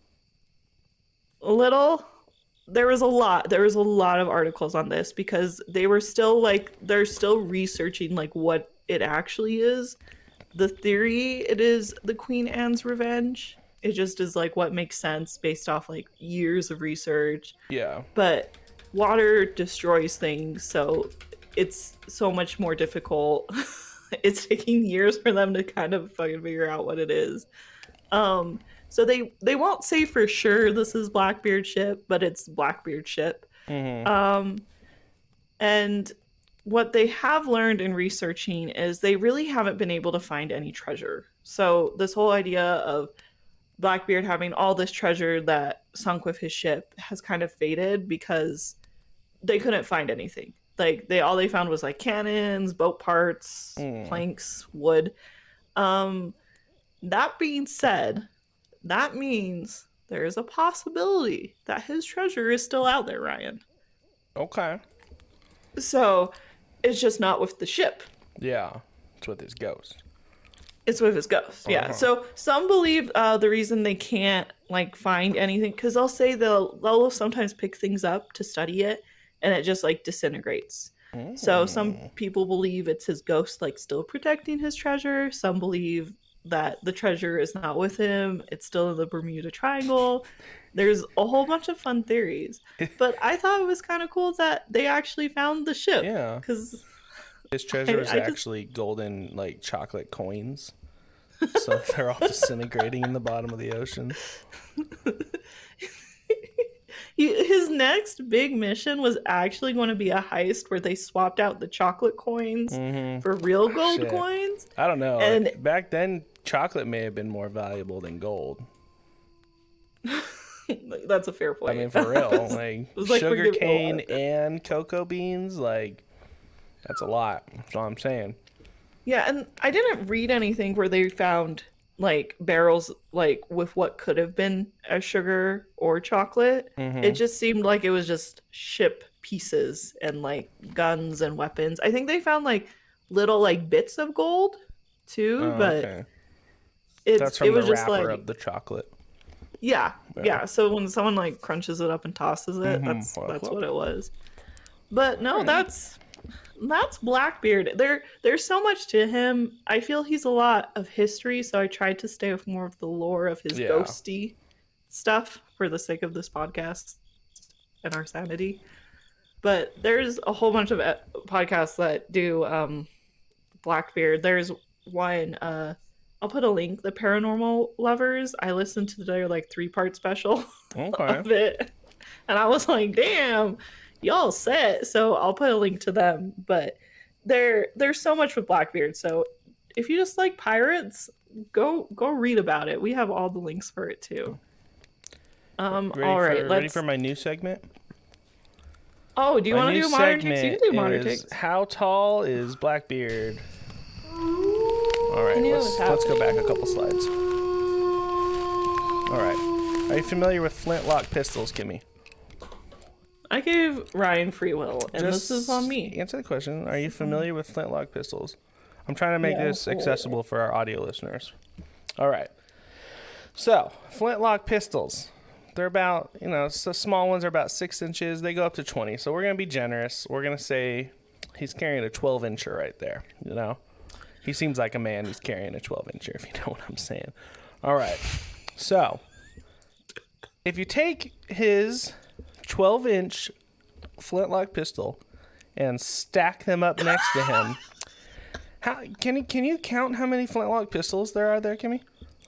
a little there was a lot there was a lot of articles on this because they were still like they're still researching like what it actually is. The theory it is the Queen Anne's Revenge. It just is like what makes sense based off like years of research. Yeah. But water destroys things, so it's so much more difficult. It's taking years for them to kind of fucking figure out what it is. Um So they they won't say for sure this is Blackbeard ship, but it's Blackbeard ship. Mm-hmm. Um, and what they have learned in researching is they really haven't been able to find any treasure. So this whole idea of Blackbeard having all this treasure that sunk with his ship has kind of faded because they couldn't find anything. Like they all they found was like cannons, boat parts, Mm. planks, wood. Um, that being said, that means there is a possibility that his treasure is still out there, Ryan. Okay. So it's just not with the ship. Yeah. It's with his ghost. It's with his ghost. Yeah. Uh-huh. So some believe uh, the reason they can't like find anything because they'll say they'll they'll sometimes pick things up to study it and it just like disintegrates. So some Mm. people believe it's his ghost like still protecting his treasure. Some believe that the treasure is not with him. It's still in the Bermuda Triangle. There's a whole bunch of fun theories. But I thought it was kind of cool that they actually found the ship. Yeah. Because His treasure I- is I just- actually golden, like chocolate coins. So they're all disintegrating in the bottom of the ocean. he, his next big mission was actually going to be a heist where they swapped out the chocolate coins Mm-hmm. for real gold Shit. coins. I don't know. And- like, back then, chocolate may have been more valuable than gold. Like, that's a fair point. I mean, for real, like, was like we're sugar giving a cane lot. and cocoa beans, like that's a lot. That's all I'm saying. Yeah, and I didn't read anything where they found like barrels like with what could have been a sugar or chocolate. Mhm. It just seemed like it was just ship pieces and like guns and weapons. I think they found like little like bits of gold too, Oh, but okay. it's That's from it was the just wrapper like of the chocolate. yeah, Yeah. yeah. So when someone like crunches it up and tosses it, Mhm. that's Well, that's well. what it was. But no, Alright. that's that's Blackbeard. There there's so much to him. I feel he's a lot of history, so I tried to stay with more of the lore of his Yeah. ghosty stuff for the sake of this podcast and our sanity. But there's a whole bunch of uh, podcasts that do um Blackbeard. There's one uh I'll put a link. The Paranormal Lovers. I listened to their like three part special Okay. of it, and I was like, "Damn, y'all set." So I'll put a link to them. But there, there's so much with Blackbeard. So if you just like pirates, go go read about it. We have all the links for it too. Um. Ready all right. for, let's. ready for my new segment? Oh, do you My want to new do modern takes? You segment can do modern is takes. How tall is Blackbeard? All right, let's, let's go back a couple slides. All right. Are you familiar with flintlock pistols, Kimmy? I gave Ryan free will, and Just this is on me. Answer the question. Are you familiar with flintlock pistols? I'm trying to make Yeah. this accessible for our audio listeners. All right. So, flintlock pistols. They're about, you know, so small ones are about six inches. They go up to twenty. So we're going to be generous. We're going to say he's carrying a twelve incher right there, you know? He seems like a man who's carrying a twelve incher, if you know what I'm saying. All right. So, if you take his twelve inch flintlock pistol and stack them up next to him, how can you, can you count how many flintlock pistols there are there, Kimmy?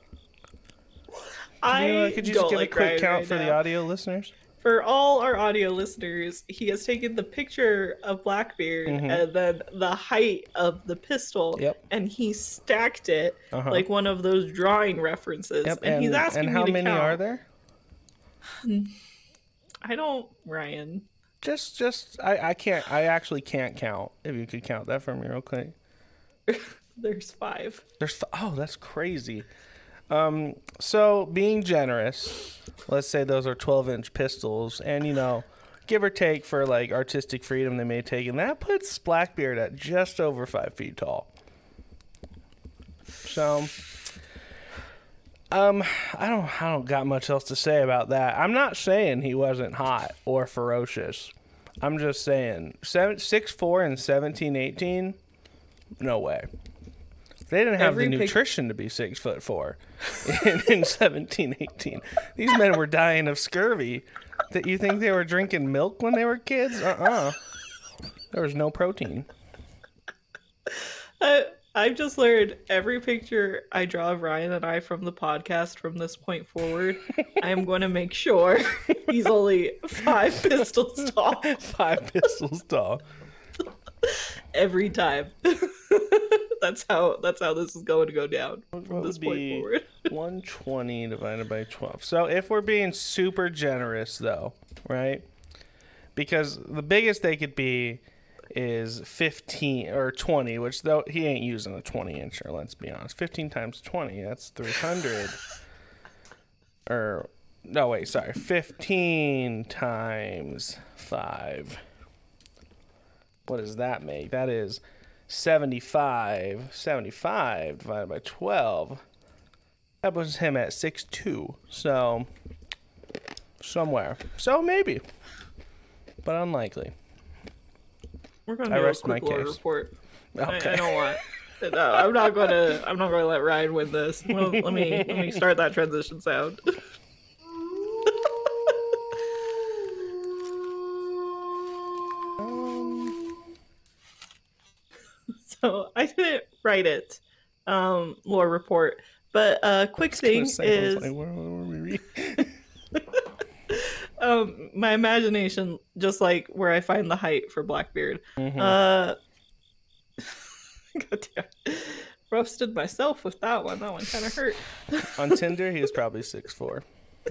I You know, could you don't just give like a quick Ryan count right for now. the audio listeners? For all our audio listeners, he has taken the picture of Blackbeard Mhm. and then the height of the pistol, Yep. and he stacked it Uh-huh. like one of those drawing references. Yep. And, And, he's asking and me how to many count. are there? I don't, Ryan. Just, just, I, I can't, I actually can't count. If you could count that for me real quick. There's five. There's, f- oh, that's crazy. Um, so being generous, let's say those are twelve inch pistols, and you know, give or take for like artistic freedom they may take, and that puts Blackbeard at just over five feet tall. So, um, I don't, I don't got much else to say about that. I'm not saying he wasn't hot or ferocious. I'm just saying, seven, six four and seventeen, eighteen, no way. They didn't have Every the pic- nutrition to be six foot four in, in seventeen, eighteen. These men were dying of scurvy. That you think they were drinking milk when they were kids? Uh-uh. There was no protein. I, I've just learned every picture I draw of Ryan and I from the podcast from this point forward, I am going to make sure he's only five pistols tall Five pistols tall. every time. That's how that's how this is going to go down from What this would point be forward. one twenty divided by twelve? So if we're being super generous, though, right? Because the biggest they could be is fifteen or twenty, which though he ain't using a twenty incher, let's be honest. fifteen times twenty, that's three hundred. Or, no, wait, sorry. fifteen times five. What does that make? That is seventy-five. seventy-five divided by twelve. That puts him at six two. So, somewhere. So, maybe. But unlikely. We're going I to do a rest my quick lore case. report. I, Okay. I don't want. No, I'm not going to. I'm not going to let Ryan win this. Well, let me let me start that transition sound. Um, So I didn't write it, um, lore report. But a quick I thing was gonna say, I was is, like, what- what were we reading? um, my imagination, just like where I find the height for Blackbeard. Mhm. Uh, goddamn, roasted myself with that one. That one kind of hurt. On Tinder, he is probably six four.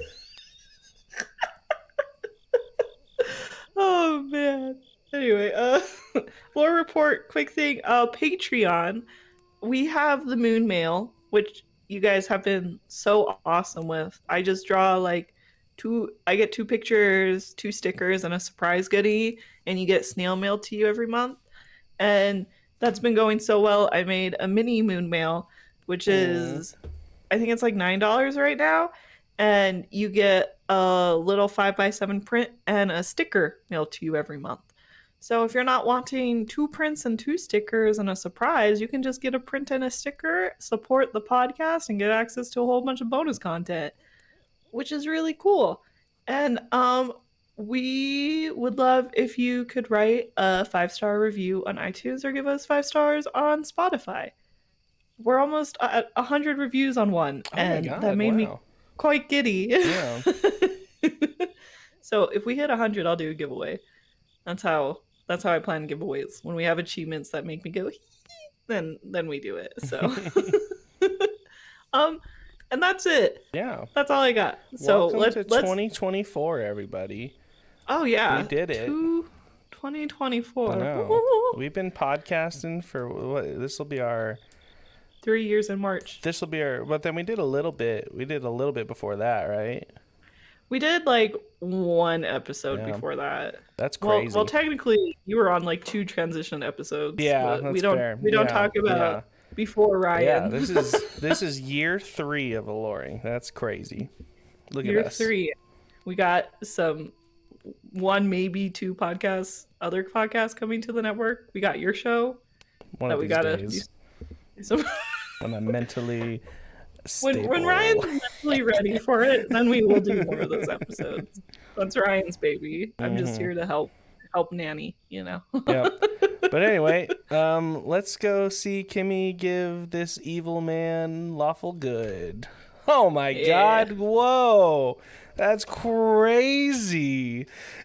Oh man. Anyway, uh lore report, quick thing. Uh Patreon. We have the moon mail, which you guys have been so awesome with. I just draw like two I get two pictures, two stickers, and a surprise goodie, and you get snail mail to you every month. And that's been going so well. I made a mini moon mail, which is I think it's like nine dollars right now. And you get a little five by seven print and a sticker mailed to you every month. So if you're not wanting two prints and two stickers and a surprise, you can just get a print and a sticker, support the podcast, and get access to a whole bunch of bonus content, which is really cool. And um, we would love if you could write a five-star review on iTunes or give us five stars on Spotify. We're almost at one hundred reviews on one, Oh my and God, that made me wow. quite giddy. Yeah. So if we hit one hundred, I'll do a giveaway. That's how that's how I plan giveaways. When we have achievements that make me go, then then we do it. So, um, and that's it. Yeah. That's all I got. So Welcome let, to let's. twenty twenty-four, everybody. Oh yeah, We did it. twenty twenty-four. I know. We've been podcasting for what? This will be our Three years in March. This will be our. But then we did a little bit. We did a little bit before that, right? We did like one episode Yeah. before that. That's Well, crazy. well, technically, you were on like two transition episodes. Yeah, but that's we don't fair. we don't Yeah, talk about yeah. before Ryan. Yeah, this is this is year three of Alluring. That's crazy. Look Year at us. three. We got some one, maybe two podcasts, other podcasts coming to the network. We got your show One that of we these gotta days, do some. when I'm mentally when stable. when Ryan's mentally ready for it, then we will do more of those episodes. That's Ryan's baby. I'm just Mhm. here to help help nanny, you know. Yep. But anyway, um, let's go see Kimmy give this evil man lawful good. Oh my Yeah. God! Whoa, that's crazy.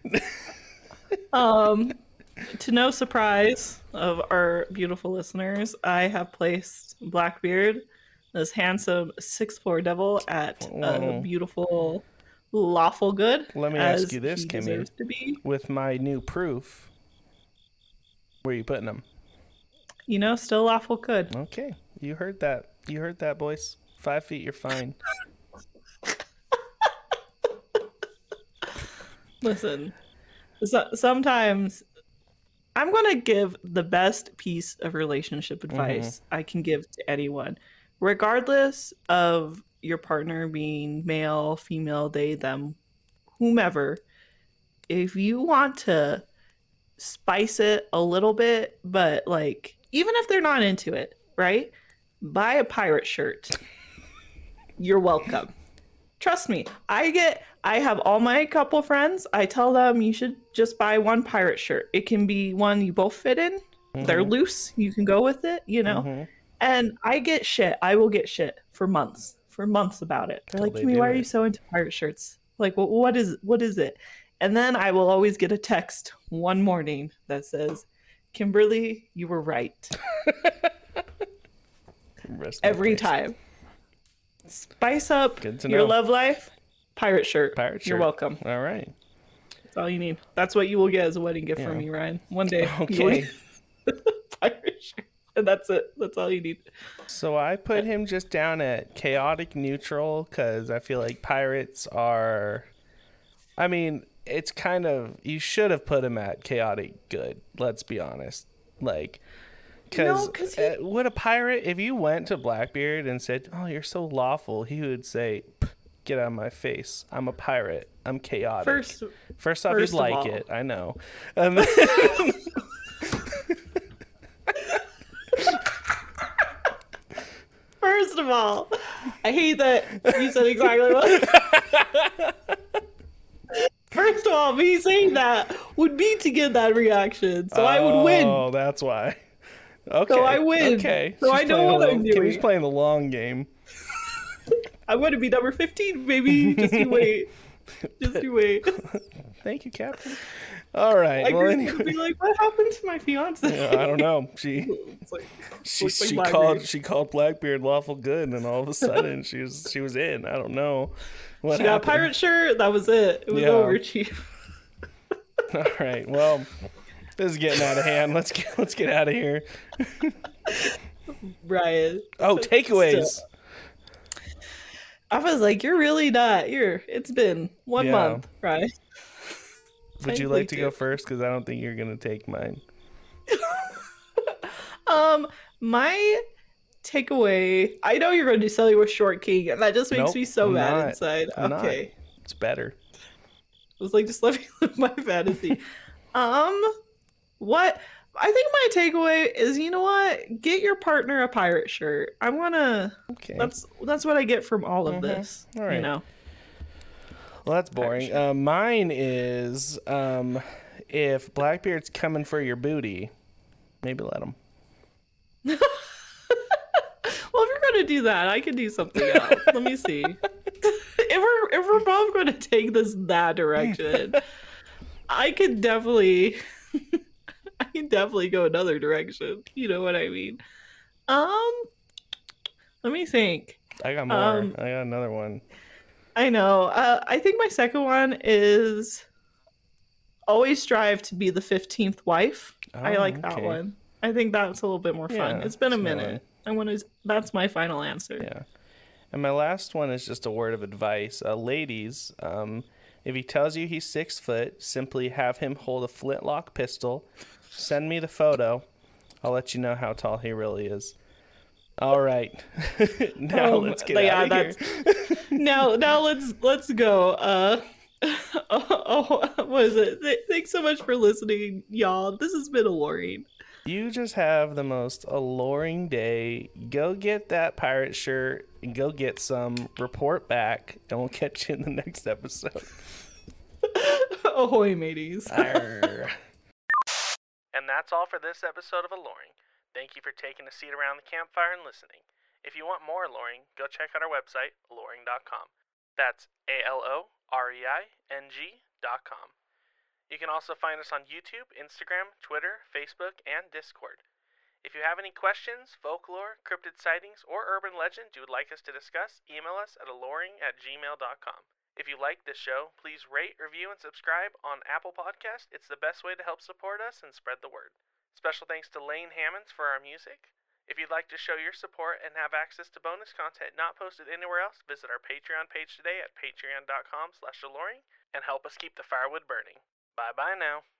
Um, to no surprise of our beautiful listeners, I have placed Blackbeard, this handsome sixth floor devil, at a Whoa. beautiful lawful good. Let me as ask you this, he Kimmy. deserves to be. With my new proof, where are you putting him? You know, still lawful good. Okay, you heard that. You heard that, boys. Five feet, you're fine. Listen, so, sometimes I'm going to give the best piece of relationship advice I can give to anyone, regardless of your partner being male, female, they, them, whomever. If you want to spice it a little bit, but like, even if they're not into it, right? Buy a pirate shirt. You're welcome. Trust me, I get, I have all my couple friends. I tell them you should just buy one pirate shirt. It can be one you both fit in. They're Mhm. loose. You can go with it, you know? Mhm. And I get shit. I will get shit for months, for months about it. They're Till like, they Kimmy, do why are it. you so into pirate shirts? Like, what, what is, what is it? And then I will always get a text one morning that says, Kimberly, you were right. Rest my Every case. time. Spice up Good to your know. love life. Pirate shirt. Pirate shirt. You're welcome. All right. That's all you need. That's what you will get as a wedding gift Yeah. from me, Ryan. One day. you will Okay. get a pirate shirt. And that's it. That's all you need. So I put him just down at chaotic neutral because I feel like pirates are. I mean, it's kind of. You should have put him at chaotic good. Let's be honest. Like, because No, 'cause he- uh, would a pirate, if you went to Blackbeard and said, "Oh, you're so lawful," he would say, "Pff, "Get out of my face. I'm a pirate. I'm chaotic." First, First off, first you'd of like all- it. I know. And then, first of all, I hate that you said exactly what. First of all, me saying that would be to get that reaction, so I would win. Oh, that's why. Okay. I win. Okay. So I She's know playing what a I'm little- Kimmy's doing. playing the long game. I want to be number fifteen, baby. Just you wait. Just you wait. Thank you, Captain. All right. Like, well, you're anyway, gonna be like, what happened to my fiance? Yeah, I don't know. She It's like, she looks like she Blackbeard. called she called Blackbeard lawful good, and all of a sudden she was she was in. I don't know what she got a happened. pirate shirt. That was it. It was Yeah. over, Chief. All right. Well, this is getting out of hand. Let's get let's get out of here. Ryan. Oh, takeaways. I was like, you're really not. You're. It's been one Yeah. month, right? Would you Technically like to go two. first? Because I don't think you're gonna take mine. Um, my takeaway. I know you're going to do Sally with Short King, and that just makes Nope, me so I'm mad not. inside. I'm not. Okay. It's better. I was like, just let me live my fantasy. um, what? I think my takeaway is, you know what? Get your partner a pirate shirt. I'm gonna. Okay. That's that's what I get from all of Mhm. this. All You right. know. Well, that's boring. shirt. Uh, mine is um, if Blackbeard's coming for your booty, maybe let him. Well, if you're gonna do that, I can do something else. Let me see. if we're if we're both going to take this that direction, I could definitely, I can definitely go another direction. You know what I mean? Um, let me think. I got more. Um, I got another one. I know. Uh, I think my second one is always strive to be the fifteenth wife. I Oh, like that okay. one. I think that's a little bit more fun. Yeah, It's been a that's a good minute. one. I want to. That's my final answer. Yeah. And my last one is just a word of advice. Uh, ladies, um, if he tells you he's six foot, simply have him hold a flintlock pistol. Send me the photo. I'll let you know how tall he really is. All right. Now Um, let's get yeah, out of here. now, now let's let's go. Uh, oh, oh, what is it? Th- thanks so much for listening, y'all. This has been alluring. You just have the most alluring day. Go get that pirate shirt and go get some. Report back, and we'll catch you in the next episode. Ahoy, mateys. Arr. And that's all for this episode of Alluring. Thank you for taking a seat around the campfire and listening. If you want more Alluring, go check out our website, alluring dot com. That's A L O R E I N G dot com. You can also find us on YouTube, Instagram, Twitter, Facebook, and Discord. If you have any questions, folklore, cryptid sightings, or urban legends you would like us to discuss, email us at alluring at gmail dot com. If you like this show, please rate, review, and subscribe on Apple Podcasts. It's the best way to help support us and spread the word. Special thanks to Lane Hammonds for our music. If you'd like to show your support and have access to bonus content not posted anywhere else, visit our Patreon page today at patreon dot com slash alluring and help us keep the firewood burning. Bye-bye now.